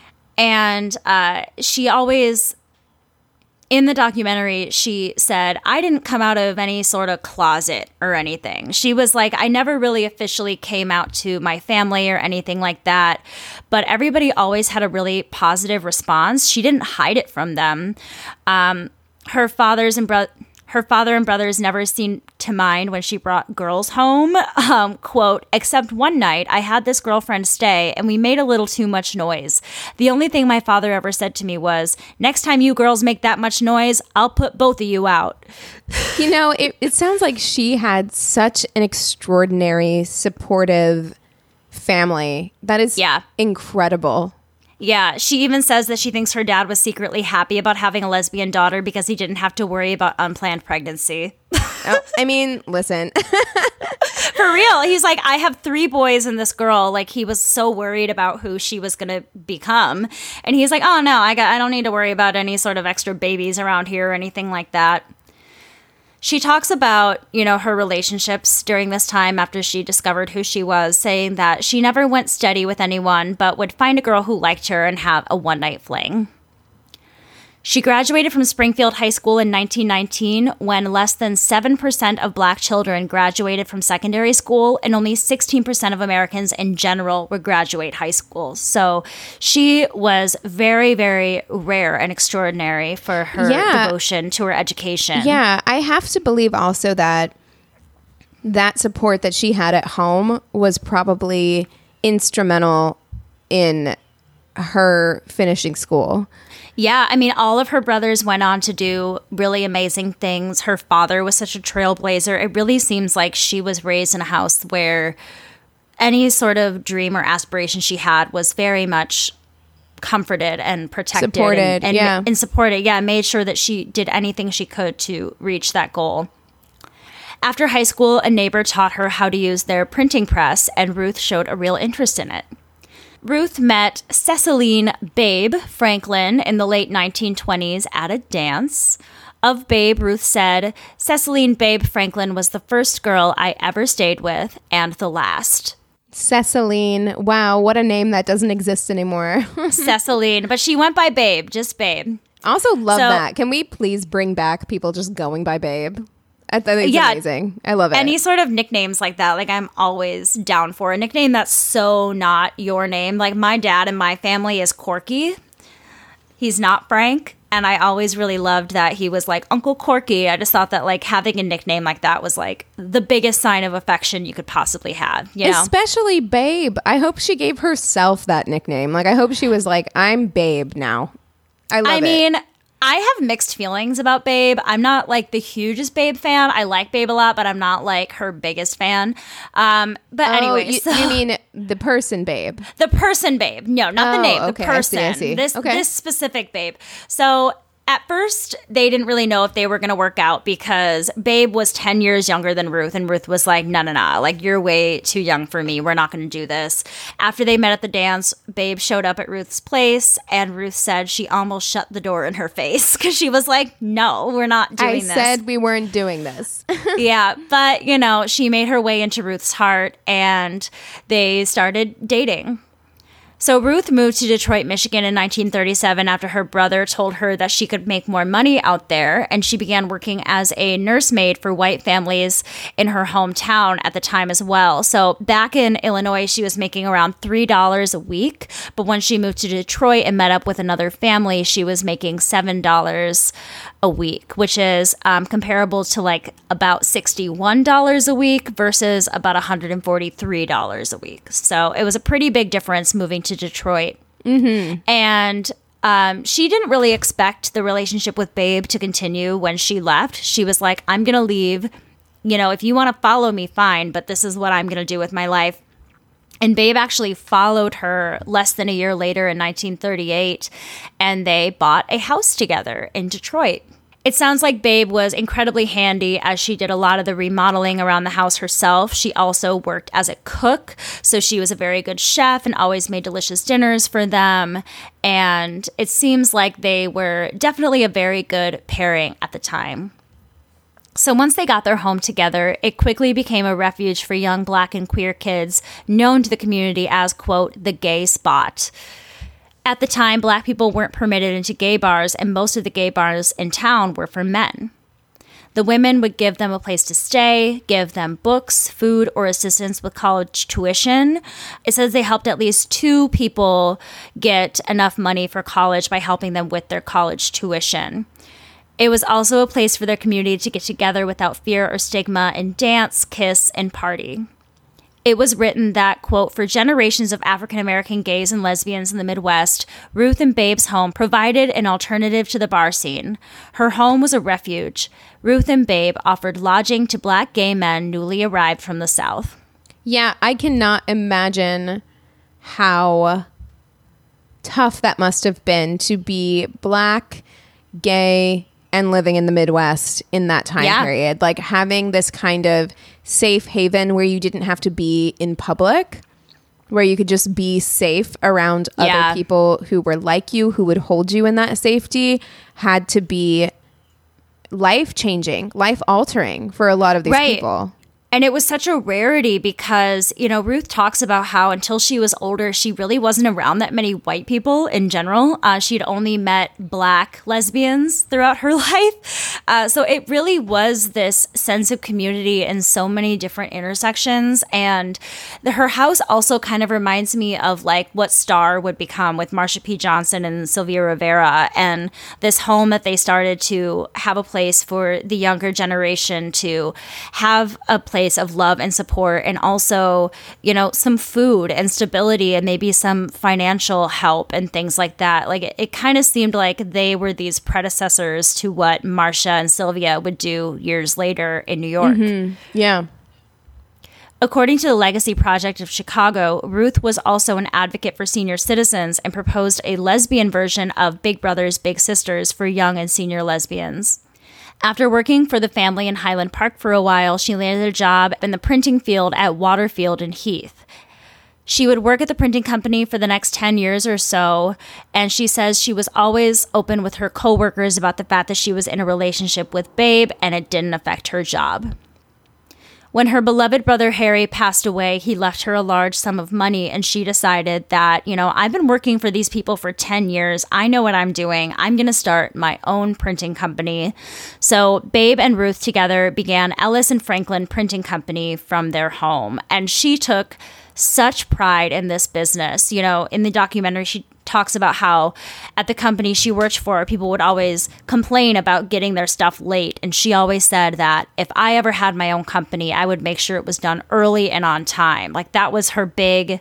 And uh, she always, in the documentary, she said, I didn't come out of any sort of closet or anything. She was like, I never really officially came out to my family or anything like that, but everybody always had a really positive response. She didn't hide it from them. Um, Her father's and bro- her father and brothers never seemed to mind when she brought girls home. Um, quote, except one night I had this girlfriend stay and we made a little too much noise. The only thing my father ever said to me was, next time you girls make that much noise, I'll put both of you out. You know, it, it sounds like she had such an extraordinary, supportive family. That is Yeah. incredible. Yeah, she even says that she thinks her dad was secretly happy about having a lesbian daughter because he didn't have to worry about unplanned pregnancy. Oh, I mean, listen. For real. He's like, I have three boys and this girl. Like, he was so worried about who she was going to become. And he's like, oh, no, I got, I don't need to worry about any sort of extra babies around here or anything like that. She talks about, you know, her relationships during this time after she discovered who she was, saying that she never went steady with anyone, but would find a girl who liked her and have a one-night fling. She graduated from Springfield High School in nineteen nineteen when less than seven percent of black children graduated from secondary school and only sixteen percent of Americans in general would graduate high school. So she was very, very rare and extraordinary for her Yeah. devotion to her education. Yeah, I have to believe also that that support that she had at home was probably instrumental in her finishing school. Yeah, I mean, all of her brothers went on to do really amazing things. Her father was such a trailblazer. It really seems like she was raised in a house where any sort of dream or aspiration she had was very much comforted and protected. Supported, and, and, yeah. and supported, yeah, made sure that she did anything she could to reach that goal. After high school, a neighbor taught her how to use their printing press, and Ruth showed a real interest in it. Ruth met Ceciline Babe Franklin in the late nineteen twenties at a dance. Of Babe, Ruth said, Ceciline Babe Franklin was the first girl I ever stayed with and the last. Ceciline. Wow, what a name that doesn't exist anymore. Ceciline, but she went by Babe, just Babe. I also love So- that. Can we please bring back people just going by Babe? I think it's Yeah. amazing. I love it. Any sort of nicknames like that, like I'm always down for a nickname that's so not your name. Like my dad in my family is Corky. He's not Frank. And I always really loved that he was like Uncle Corky. I just thought that like having a nickname like that was like the biggest sign of affection you could possibly have, you know? Especially Babe. I hope she gave herself that nickname. Like, I hope she was like, I'm Babe now. I love I it. mean, I have mixed feelings about Babe. I'm not like the hugest Babe fan. I like Babe a lot, but I'm not like her biggest fan. Um, but Oh, anyway, you, so you mean the person Babe? the person Babe. No, not the Oh, name. The okay, I see, person. I see. This Okay. this specific Babe. So at first, they didn't really know if they were going to work out because Babe was ten years younger than Ruth. And Ruth was like, no, no, no. Like, you're way too young for me. We're not going to do this. After they met at the dance, Babe showed up at Ruth's place. And Ruth said she almost shut the door in her face because she was like, no, we're not doing I this. I said we weren't doing this. Yeah. But, you know, she made her way into Ruth's heart and they started dating. So Ruth moved to Detroit, Michigan in nineteen thirty-seven after her brother told her that she could make more money out there, and she began working as a nursemaid for white families in her hometown at the time as well. So back in Illinois, she was making around three dollars a week, but when she moved to Detroit and met up with another family, she was making seven dollars a week, which is um, comparable to like about sixty-one dollars a week versus about one hundred forty-three dollars a week. So it was a pretty big difference moving to Detroit. Mm-hmm. And um, she didn't really expect the relationship with Babe to continue when she left. She was like, I'm going to leave. You know, if you want to follow me, fine, but this is what I'm going to do with my life. And Babe actually followed her less than a year later in nineteen thirty-eight, and they bought a house together in Detroit. It sounds like Babe was incredibly handy as she did a lot of the remodeling around the house herself. She also worked as a cook, so she was a very good chef and always made delicious dinners for them. And it seems like they were definitely a very good pairing at the time. So once they got their home together, it quickly became a refuge for young Black and queer kids known to the community as, quote, the gay spot. At the time, Black people weren't permitted into gay bars, and most of the gay bars in town were for men. The women would give them a place to stay, give them books, food, or assistance with college tuition. It says they helped at least two people get enough money for college by helping them with their college tuition. It was also a place for their community to get together without fear or stigma and dance, kiss, and party. It was written that, quote, for generations of African-American gays and lesbians in the Midwest, Ruth and Babe's home provided an alternative to the bar scene. Her home was a refuge. Ruth and Babe offered lodging to Black gay men newly arrived from the South. Yeah, I cannot imagine how tough that must have been to be Black, gay, and living in the Midwest in that time yeah. period. Like having this kind of safe haven where you didn't have to be in public, where you could just be safe around other yeah. people who were like you, who would hold you in that safety, had to be life-changing, life-altering for a lot of these right. people. And it was such a rarity because, you know, Ruth talks about how until she was older, she really wasn't around that many white people in general. Uh, she'd only met Black lesbians throughout her life. Uh, so it really was this sense of community in so many different intersections. And the, her house also kind of reminds me of like what Star would become with Marsha P. Johnson and Sylvia Rivera, and this home that they started to have a place for the younger generation to have a place of love and support, and also, you know, some food and stability and maybe some financial help and things like that. Like it, it kind of seemed like they were these predecessors to what Marsha and Sylvia would do years later in New York. Mm-hmm. Yeah. According to the Legacy Project of Chicago, Ruth was also an advocate for senior citizens and proposed a lesbian version of Big Brothers Big Sisters for young and senior lesbians. After working for the family in Highland Park for a while, she landed a job in the printing field at Waterfield and Heath. She would work at the printing company for the next ten years or so, and she says she was always open with her coworkers about the fact that she was in a relationship with Babe, and it didn't affect her job. When her beloved brother Harry passed away, he left her a large sum of money, and she decided that, you know, I've been working for these people for ten years. I know what I'm doing. I'm going to start my own printing company. So Babe and Ruth together began Ellis and Franklin Printing Company from their home, and she took such pride in this business. You know, in the documentary, she talks about how at the company she worked for, people would always complain about getting their stuff late. And she always said that if I ever had my own company, I would make sure it was done early and on time. Like that was her big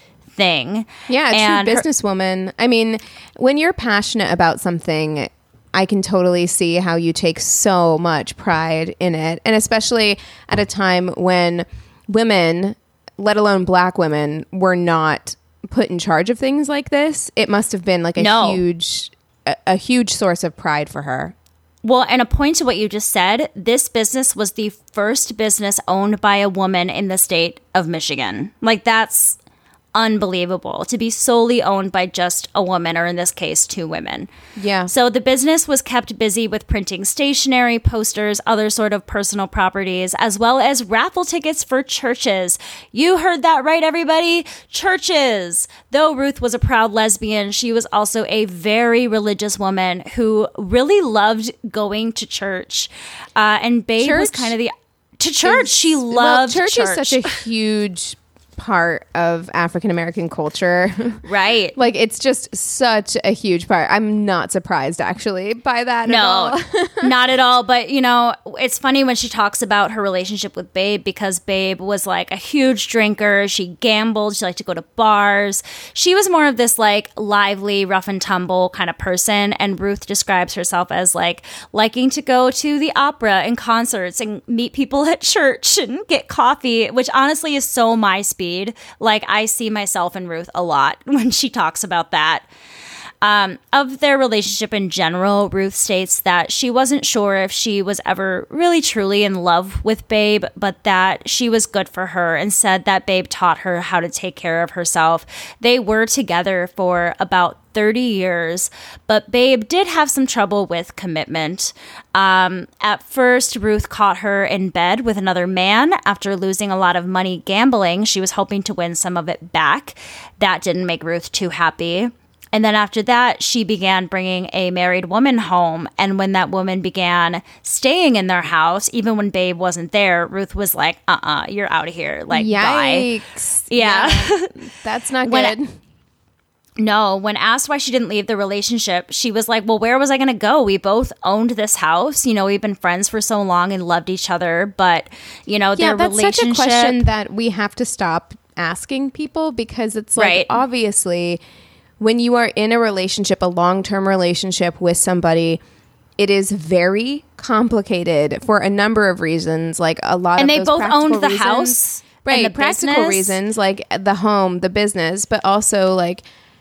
thing. Yeah, a and true businesswoman. I mean, when you're passionate about something, I can totally see how you take so much pride in it. And especially at a time when women, let alone Black women, were not put in charge of things like this. It must have been like a no. huge a, a huge source of pride for her. Well, and a point to what you just said, this business was the first business owned by a woman in the state of Michigan. Like, that's unbelievable to be solely owned by just a woman, or in this case, two women. Yeah. So the business was kept busy with printing stationery, posters, other sort of personal properties, as well as raffle tickets for churches. You heard that right, everybody. Churches. Though Ruth was a proud lesbian, she was also a very religious woman who really loved going to church. Uh, and Babe church was kind of the... To church. Is, she loved well, church. church. Church is such a huge part of African American culture. Right. Like, it's just such a huge part. I'm not surprised actually by that no, at all. Not at all. But, you know, it's funny when she talks about her relationship with Babe, because Babe was like a huge drinker. She gambled. She liked to go to bars. She was more of this like lively, rough and tumble kind of person. And Ruth describes herself as like liking to go to the opera and concerts and meet people at church and get coffee, which honestly is so my speed. Like, I see myself in Ruth a lot when she talks about that. Um, of their relationship in general, Ruth states that she wasn't sure if she was ever really truly in love with Babe, but that she was good for her, and said that Babe taught her how to take care of herself. They were together for about thirty years, but Babe did have some trouble with commitment. Um, at first, Ruth caught her in bed with another man after losing a lot of money gambling. She was hoping to win some of it back. That didn't make Ruth too happy. And then after that, she began bringing a married woman home. And when that woman began staying in their house, even when Babe wasn't there, Ruth was like, uh-uh, you're out of here. Like, yikes. Bye. Yeah. yeah. That's not when, good. No, when asked why she didn't leave the relationship, she was like, well, where was I going to go? We both owned this house. You know, we've been friends for so long and loved each other. But, you know, yeah, their that's relationship... such a question that we have to stop asking people, because it's like, right. obviously, when you are in a relationship, a long-term relationship with somebody, it is very complicated for a number of reasons. Like, a lot and of they those both owned the reasons, house. right? And the practical business. reasons, like the home, the business, but also like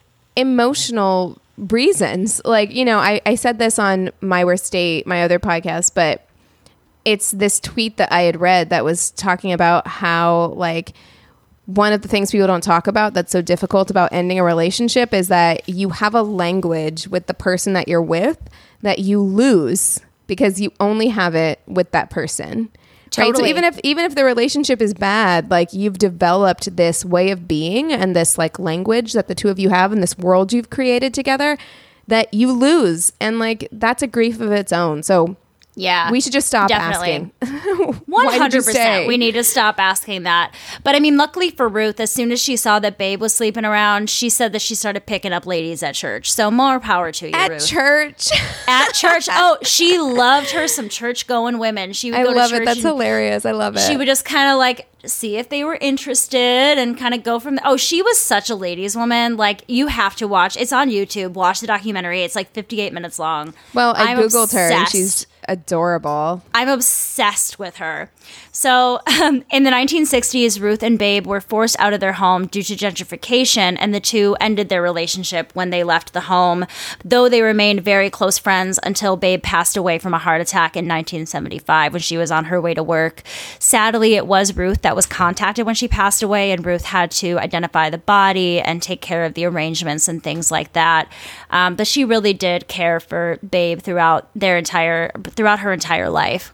emotional reasons. Like, you know, I, I said this on My Worst Date, my other podcast, but it's this tweet that I had read that was talking about how, like, one of the things people don't talk about that's so difficult about ending a relationship is that you have a language with the person that you're with that you lose because you only have it with that person. Totally. Right? So even if even if the relationship is bad, like, you've developed this way of being and this like language that the two of you have and this world you've created together that you lose. And like, that's a grief of its own. So yeah, we should just stop definitely. asking. one hundred percent. We need to stop asking that. But I mean, luckily for Ruth, as soon as she saw that Babe was sleeping around, she said that she started picking up ladies at church. So more power to you, At Ruth. church. At church. Oh, she loved her some church-going women. She would I go love to church it. That's and hilarious. I love it. she would just kind of like see if they were interested and kind of go from there. Oh, she was such a ladies woman. Like, you have to watch. It's on YouTube. Watch the documentary. It's like fifty-eight minutes long. Well, I I'm Googled her and obsessed. she's adorable. I'm obsessed with her. So um, in the nineteen sixties, Ruth and Babe were forced out of their home due to gentrification, and the two ended their relationship when they left the home, though they remained very close friends until Babe passed away from a heart attack in nineteen seventy-five when she was on her way to work. Sadly, it was Ruth that was contacted when she passed away, and Ruth had to identify the body and take care of the arrangements and things like that. Um, but she really did care for Babe throughout their entire throughout her entire life.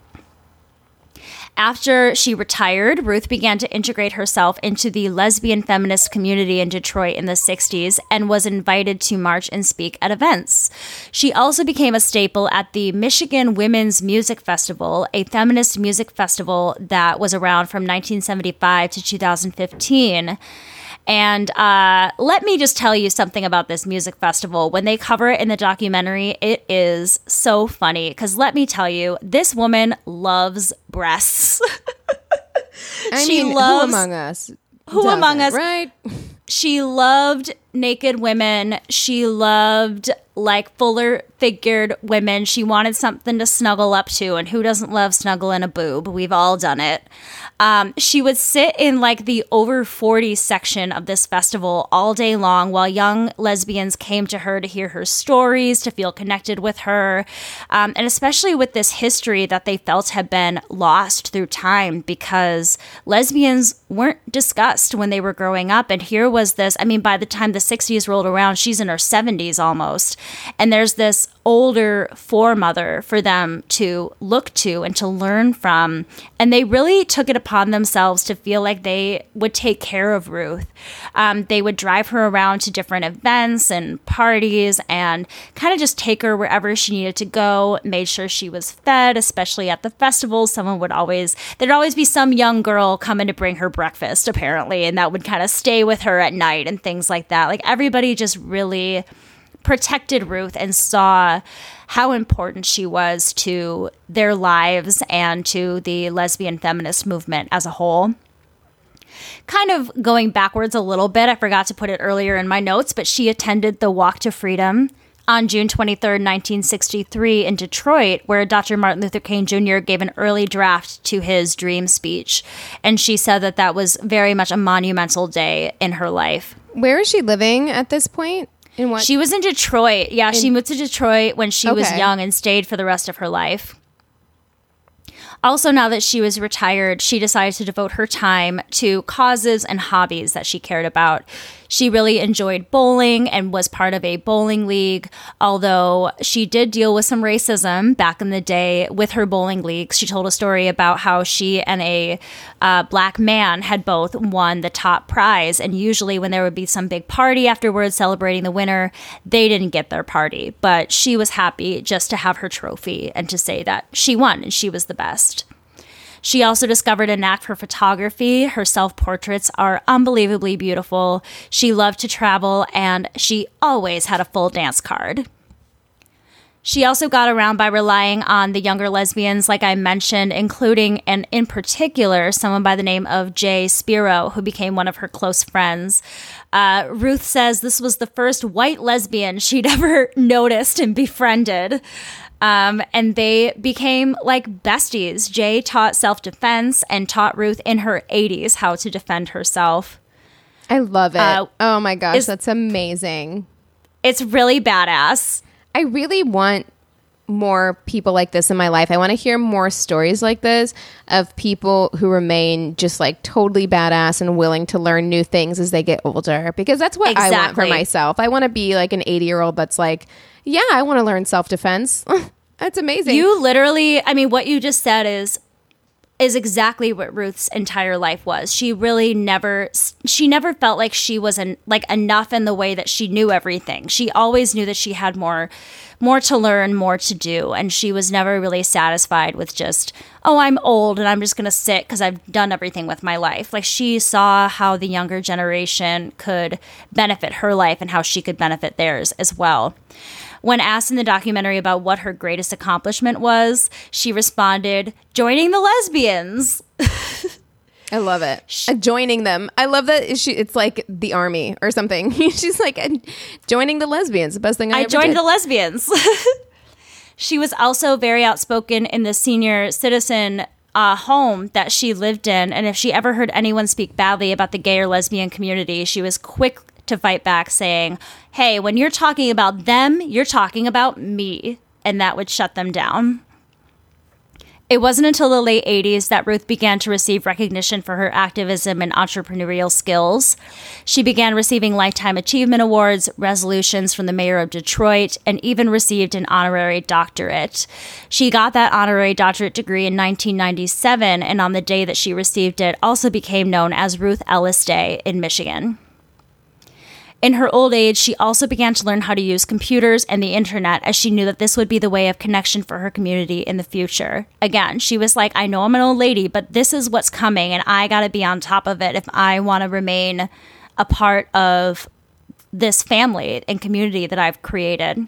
After she retired, Ruth began to integrate herself into the lesbian feminist community in Detroit in the sixties and was invited to march and speak at events. She also became a staple at the Michigan Women's Music Festival, a feminist music festival that was around from nineteen seventy-five to two thousand fifteen. And uh, let me just tell you something about this music festival. When they cover it in the documentary, it is so funny. Because let me tell you, this woman loves breasts. I she mean, loves, who among us? Who doesn't, among us? Right? She loved naked women. She loved like fuller figured women. She wanted something to snuggle up to, and who doesn't love snuggling a boob? We've all done it. Um, she would sit in like the over forty section of this festival all day long while young lesbians came to her to hear her stories, to feel connected with her, um, and especially with this history that they felt had been lost through time because lesbians weren't discussed when they were growing up. And here was this, I mean, by the time the sixties rolled around, she's in her seventies almost. And there's this older foremother for them to look to and to learn from. And they really took it upon themselves to feel like they would take care of Ruth. Um, they would drive her around to different events and parties and kind of just take her wherever she needed to go, made sure she was fed, especially at the festivals. Someone would always, there'd always be some young girl coming to bring her breakfast, apparently, and that would kind of stay with her at night and things like that. Like everybody just really protected Ruth and saw how important she was to their lives and to the lesbian feminist movement as a whole. Kind of going backwards a little bit, I forgot to put it earlier in my notes, but she attended the Walk to Freedom on June twenty-third, nineteen sixty-three in Detroit, where Doctor Martin Luther King Junior gave an early draft to his dream speech. And she said that that was very much a monumental day in her life. Where is she living at this point? In what? She was in Detroit. Yeah, in- she moved to Detroit when she okay. was young and stayed for the rest of her life. Also, now that she was retired, she decided to devote her time to causes and hobbies that she cared about. She really enjoyed bowling and was part of a bowling league, although she did deal with some racism back in the day with her bowling league. She told a story about how she and a uh, black man had both won the top prize, and usually when there would be some big party afterwards celebrating the winner, they didn't get their party, but she was happy just to have her trophy and to say that she won and she was the best. She also discovered a knack for photography. Her self-portraits are unbelievably beautiful. She loved to travel, and she always had a full dance card. She also got around by relying on the younger lesbians, like I mentioned, including, and in particular, someone by the name of Jay Spiro, who became one of her close friends. Uh, Ruth says this was the first white lesbian she'd ever noticed and befriended. Um, and they became like besties. Jay taught self-defense and taught Ruth in her eighties how to defend herself. I love it. Uh, oh my gosh, that's amazing. It's really badass. I really want more people like this in my life. I want to hear more stories like this of people who remain just like totally badass and willing to learn new things as they get older, because that's what exactly. I want for myself. I want to be like an eighty year old that's like, yeah, I want to learn self-defense. That's amazing. You literally, I mean, what you just said is is exactly what Ruth's entire life was. She really never, she never felt like she was an, like enough in the way that she knew everything. She always knew that she had more, more to learn, more to do. And she was never really satisfied with just, oh, I'm old and I'm just going to sit because I've done everything with my life. Like she saw how the younger generation could benefit her life and how she could benefit theirs as well. When asked in the documentary about what her greatest accomplishment was, she responded, joining the lesbians. I love it. Uh, joining them. I love that she, it's like the army or something. She's like, joining the lesbians, the best thing I, I ever joined did. the lesbians. She was also very outspoken in the senior citizen uh, home that she lived in. And if she ever heard anyone speak badly about the gay or lesbian community, she was quick to fight back, saying, hey, when you're talking about them, you're talking about me. And that would shut them down. It wasn't until the late eighties that Ruth began to receive recognition for her activism and entrepreneurial skills. She began receiving Lifetime Achievement Awards, resolutions from the mayor of Detroit, and even received an honorary doctorate. She got that honorary doctorate degree in nineteen ninety-seven, and on the day that she received it, also became known as Ruth Ellis Day in Michigan. In her old age, she also began to learn how to use computers and the internet, as she knew that this would be the way of connection for her community in the future. Again, she was like, I know I'm an old lady, but this is what's coming, and I gotta be on top of it if I want to remain a part of this family and community that I've created.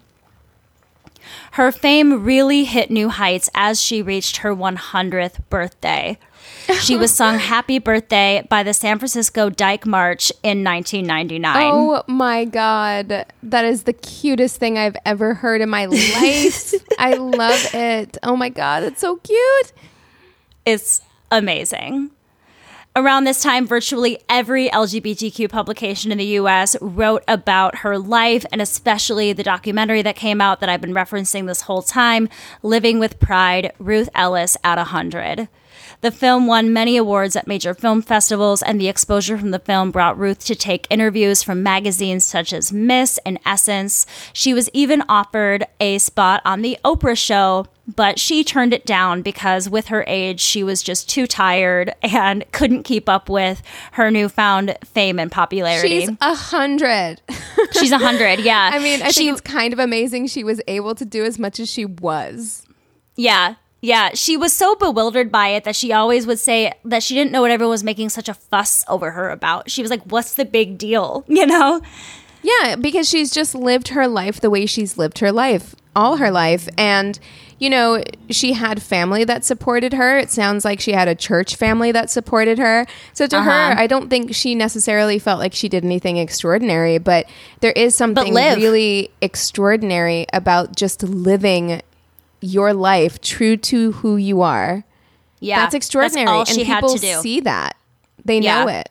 Her fame really hit new heights as she reached her one hundredth birthday. She was sung Happy Birthday by the San Francisco Dyke March in nineteen ninety-nine. Oh my God. That is the cutest thing I've ever heard in my life. I love it. Oh my God. It's so cute. It's amazing. Around this time, virtually every L G B T Q publication in the U S wrote about her life, and especially the documentary that came out that I've been referencing this whole time, Living with Pride, Ruth Ellis at one hundred. The film won many awards at major film festivals, and the exposure from the film brought Ruth to take interviews from magazines such as Miss and Essence. She was even offered a spot on The Oprah Show, but she turned it down because with her age, she was just too tired and couldn't keep up with her newfound fame and popularity. She's a hundred. She's a hundred, yeah. I mean, I she, think it's kind of amazing she was able to do as much as she was. Yeah. Yeah, she was so bewildered by it that she always would say that she didn't know what everyone was making such a fuss over her about. She was like, what's the big deal? You know? Yeah, because she's just lived her life the way she's lived her life, all her life. And, you know, she had family that supported her. It sounds like she had a church family that supported her. So to Uh-huh. her, I don't think she necessarily felt like she did anything extraordinary, but there is something live. really extraordinary about just living your life true to who you are. Yeah. That's extraordinary. That's all and she had people to do. see that. They Yeah. know it.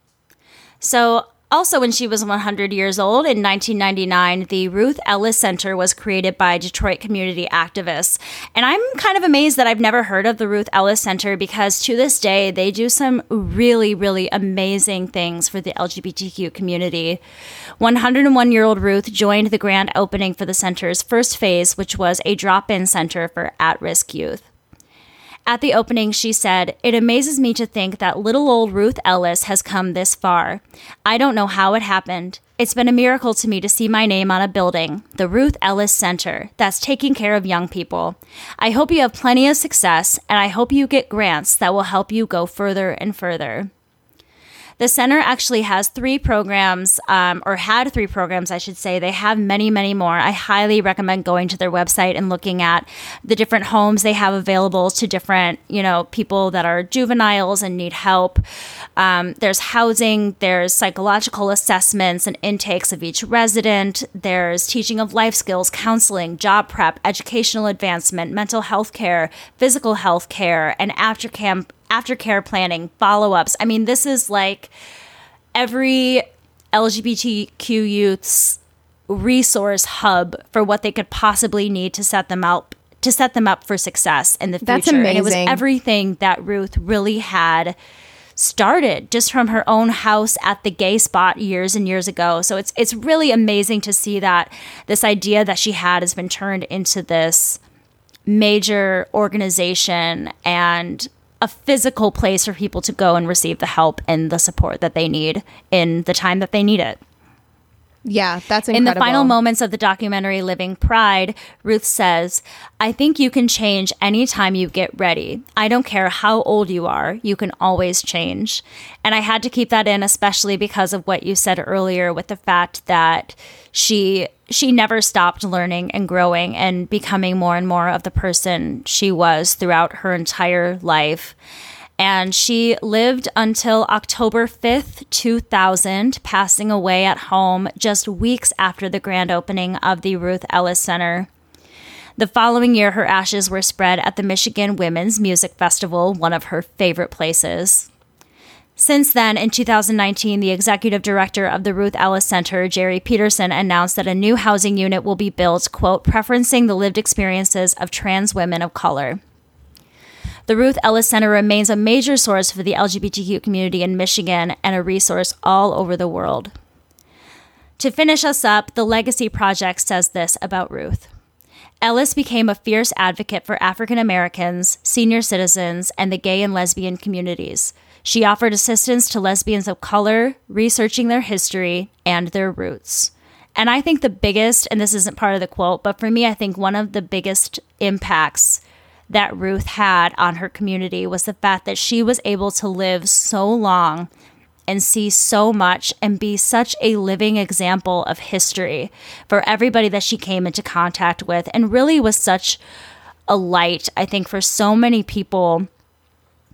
So also when she was one hundred years old in nineteen ninety-nine, the Ruth Ellis Center was created by Detroit community activists. And I'm kind of amazed that I've never heard of the Ruth Ellis Center because to this day, they do some really, really amazing things for the L G B T Q community. one hundred one-year-old Ruth joined the grand opening for the center's first phase, which was a drop-in center for at-risk youth. At the opening, she said, "It amazes me to think that little old Ruth Ellis has come this far. I don't know how it happened. It's been a miracle to me to see my name on a building, the Ruth Ellis Center, that's taking care of young people. I hope you have plenty of success, and I hope you get grants that will help you go further and further." The center actually has three programs, um, or had three programs, I should say. They have many, many more. I highly recommend going to their website and looking at the different homes they have available to different, you know, people that are juveniles and need help. Um, there's housing, there's psychological assessments and intakes of each resident. There's teaching of life skills, counseling, job prep, educational advancement, mental health care, physical health care, and after camp aftercare planning, follow-ups. I mean, this is like every L G B T Q youth's resource hub for what they could possibly need to set them up to set them up for success in the future. That's amazing. And it was everything that Ruth really had started just from her own house at the gay spot years and years ago. So it's it's really amazing to see that this idea that she had has been turned into this major organization and a physical place for people to go and receive the help and the support that they need in the time that they need it. Yeah, that's incredible. In the final moments of the documentary Living Pride, Ruth says, "I think you can change anytime you get ready. I don't care how old you are, you can always change." And I had to keep that in, especially because of what you said earlier with the fact that she she never stopped learning and growing and becoming more and more of the person she was throughout her entire life. And she lived until October fifth, two thousand, passing away at home just weeks after the grand opening of the Ruth Ellis Center. The following year, her ashes were spread at the Michigan Women's Music Festival, one of her favorite places. Since then, in two thousand nineteen, the executive director of the Ruth Ellis Center, Jerry Peterson, announced that a new housing unit will be built, quote, preferencing the lived experiences of trans women of color. The Ruth Ellis Center remains a major source for the L G B T Q community in Michigan and a resource all over the world. To finish us up, the Legacy Project says this about Ruth. Ellis became a fierce advocate for African Americans, senior citizens, and the gay and lesbian communities. She offered assistance to lesbians of color, researching their history and their roots. And I think the biggest, and this isn't part of the quote, but for me, I think one of the biggest impacts that Ruth had on her community was the fact that she was able to live so long and see so much and be such a living example of history for everybody that she came into contact with, and really was such a light, I think, for so many people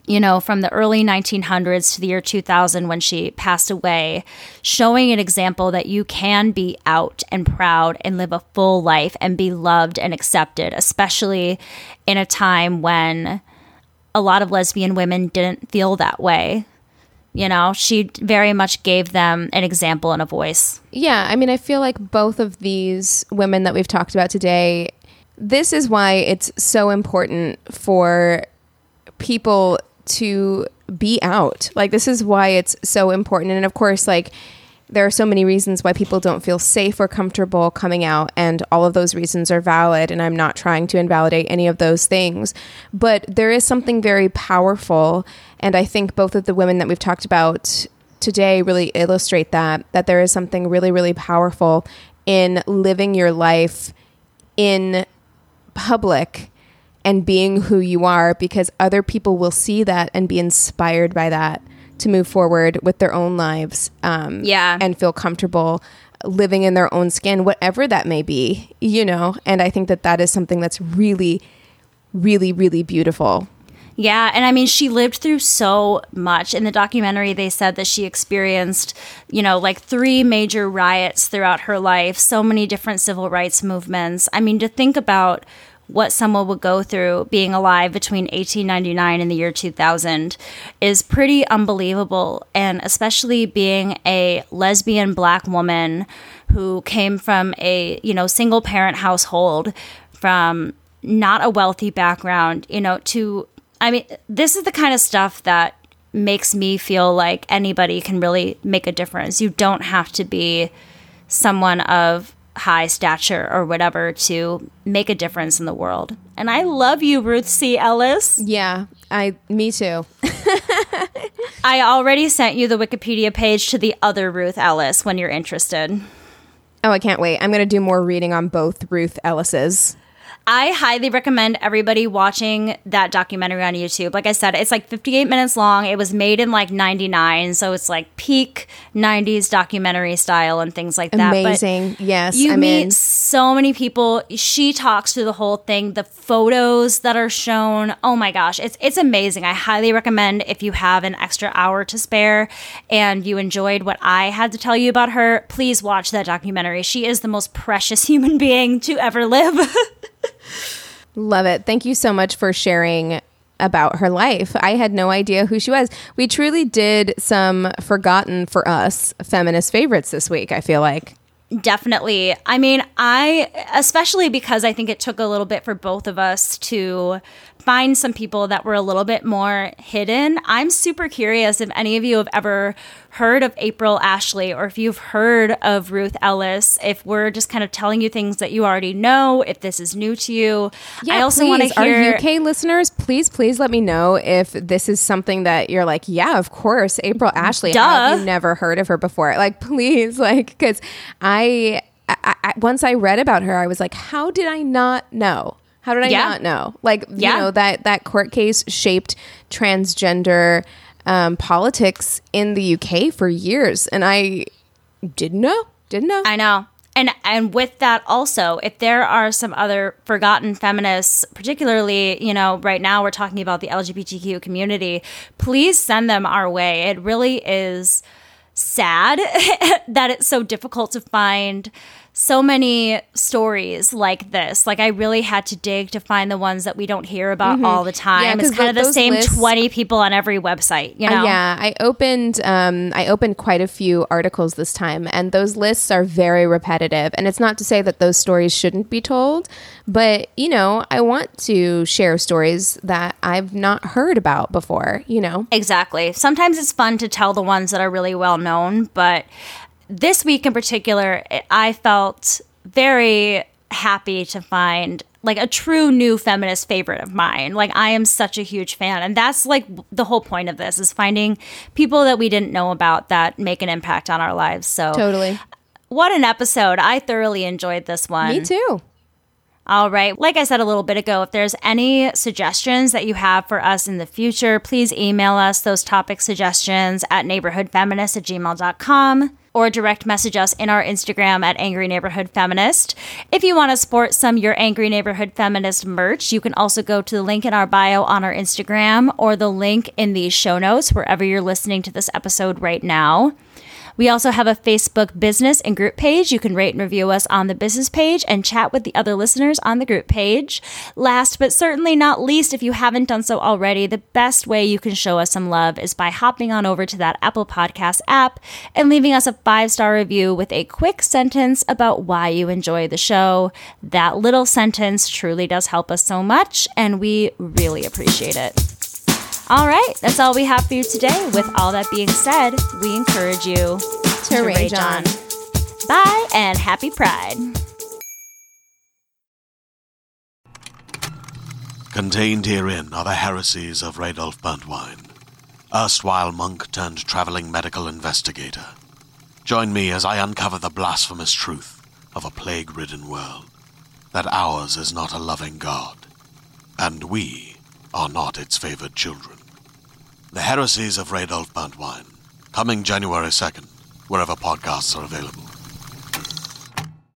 you know, from the early nineteen hundreds to the year two thousand when she passed away, showing an example that you can be out and proud and live a full life and be loved and accepted, especially in a time when a lot of lesbian women didn't feel that way. You know, she very much gave them an example and a voice. Yeah, I mean, I feel like both of these women that we've talked about today, this is why it's so important for people to be out. Like, this is why it's so important. And of course, like, there are so many reasons why people don't feel safe or comfortable coming out, and all of those reasons are valid, and I'm not trying to invalidate any of those things. But there is something very powerful, and I think both of the women that we've talked about today really illustrate that, that there is something really, really powerful in living your life in public and being who you are, because other people will see that and be inspired by that to move forward with their own lives, um, yeah, and feel comfortable living in their own skin, whatever that may be, you know. And I think that that is something that's really, really, really beautiful. Yeah, and I mean, she lived through so much. In the documentary, they said that she experienced, you know, like three major riots throughout her life, so many different civil rights movements. I mean, to think about what someone would go through being alive between eighteen ninety-nine and the year two thousand is pretty unbelievable. And especially being a lesbian Black woman who came from a, you know, single parent household, from not a wealthy background, you know, to, I mean, this is the kind of stuff that makes me feel like anybody can really make a difference. You don't have to be someone of high stature or whatever to make a difference in the world. And I love you, Ruth C. Ellis. Yeah, I, me too. I already sent you the Wikipedia page to the other Ruth Ellis when you're interested. Oh, I can't wait. I'm going to do more reading on both Ruth Ellises. I highly recommend everybody watching that documentary on YouTube. Like I said, it's like fifty-eight minutes long. It was made in like ninety-nine, so it's like peak nineties documentary style and things like that. Amazing. But yes, you I'm meet in. so many people. She talks through the whole thing. The photos that are shown, oh my gosh, it's it's amazing. I highly recommend, if you have an extra hour to spare and you enjoyed what I had to tell you about her, please watch that documentary. She is the most precious human being to ever live. Love it. Thank you so much for sharing about her life. I had no idea who she was. We truly did some forgotten for us feminist favorites this week, I feel like. Definitely. I mean, I, especially because I think it took a little bit for both of us to find some people that were a little bit more hidden. I'm super curious if any of you have ever heard of April Ashley, or if you've heard of Ruth Ellis, if we're just kind of telling you things that you already know, if this is new to you. Yeah, I also want to hear... Our U K listeners, please, please let me know if this is something that you're like, yeah, of course, April Ashley. Duh. How have you never heard of her before? Like, please, like, because I, I, I, once I read about her, I was like, how did I not know? How did I yeah. not know? Like, yeah. you know, that, that court case shaped transgender um, politics in the U K for years. And I didn't know, didn't know. I know. And and with that also, if there are some other forgotten feminists, particularly, you know, right now we're talking about the L G B T Q community, please send them our way. It really is sad that it's so difficult to find so many stories like this. Like, I really had to dig to find the ones that we don't hear about mm-hmm. all the time. Yeah, it's kind of the same lists, twenty people on every website, you know? Uh, yeah, I opened um, I opened quite a few articles this time, and those lists are very repetitive. And it's not to say that those stories shouldn't be told, but, you know, I want to share stories that I've not heard about before, you know? Exactly. Sometimes it's fun to tell the ones that are really well known, but this week in particular, I felt very happy to find like a true new feminist favorite of mine. Like, I am such a huge fan. And that's like the whole point of this, is finding people that we didn't know about that make an impact on our lives. So totally. What an episode. I thoroughly enjoyed this one. Me too. All right. Like I said a little bit ago, if there's any suggestions that you have for us in the future, please email us those topic suggestions at neighborhoodfeminist at gmail dot com. or direct message us in our Instagram at Angry Neighborhood Feminist. If you want to sport some Your Angry Neighborhood Feminist merch, you can also go to the link in our bio on our Instagram or the link in the show notes wherever you're listening to this episode right now. We also have a Facebook business and group page. You can rate and review us on the business page and chat with the other listeners on the group page. Last but certainly not least, if you haven't done so already, the best way you can show us some love is by hopping on over to that Apple Podcast app and leaving us a five-star review with a quick sentence about why you enjoy the show. That little sentence truly does help us so much, and we really appreciate it. All right, that's all we have for you today. With all that being said, we encourage you to, To rage on. Bye and happy Pride. Contained herein are the heresies of Radolf Burntwine, erstwhile monk turned traveling medical investigator. Join me as I uncover the blasphemous truth of a plague-ridden world, that ours is not a loving God, and we are not its favored children. The Heresies of Radolf Burntwine, coming January second, wherever podcasts are available.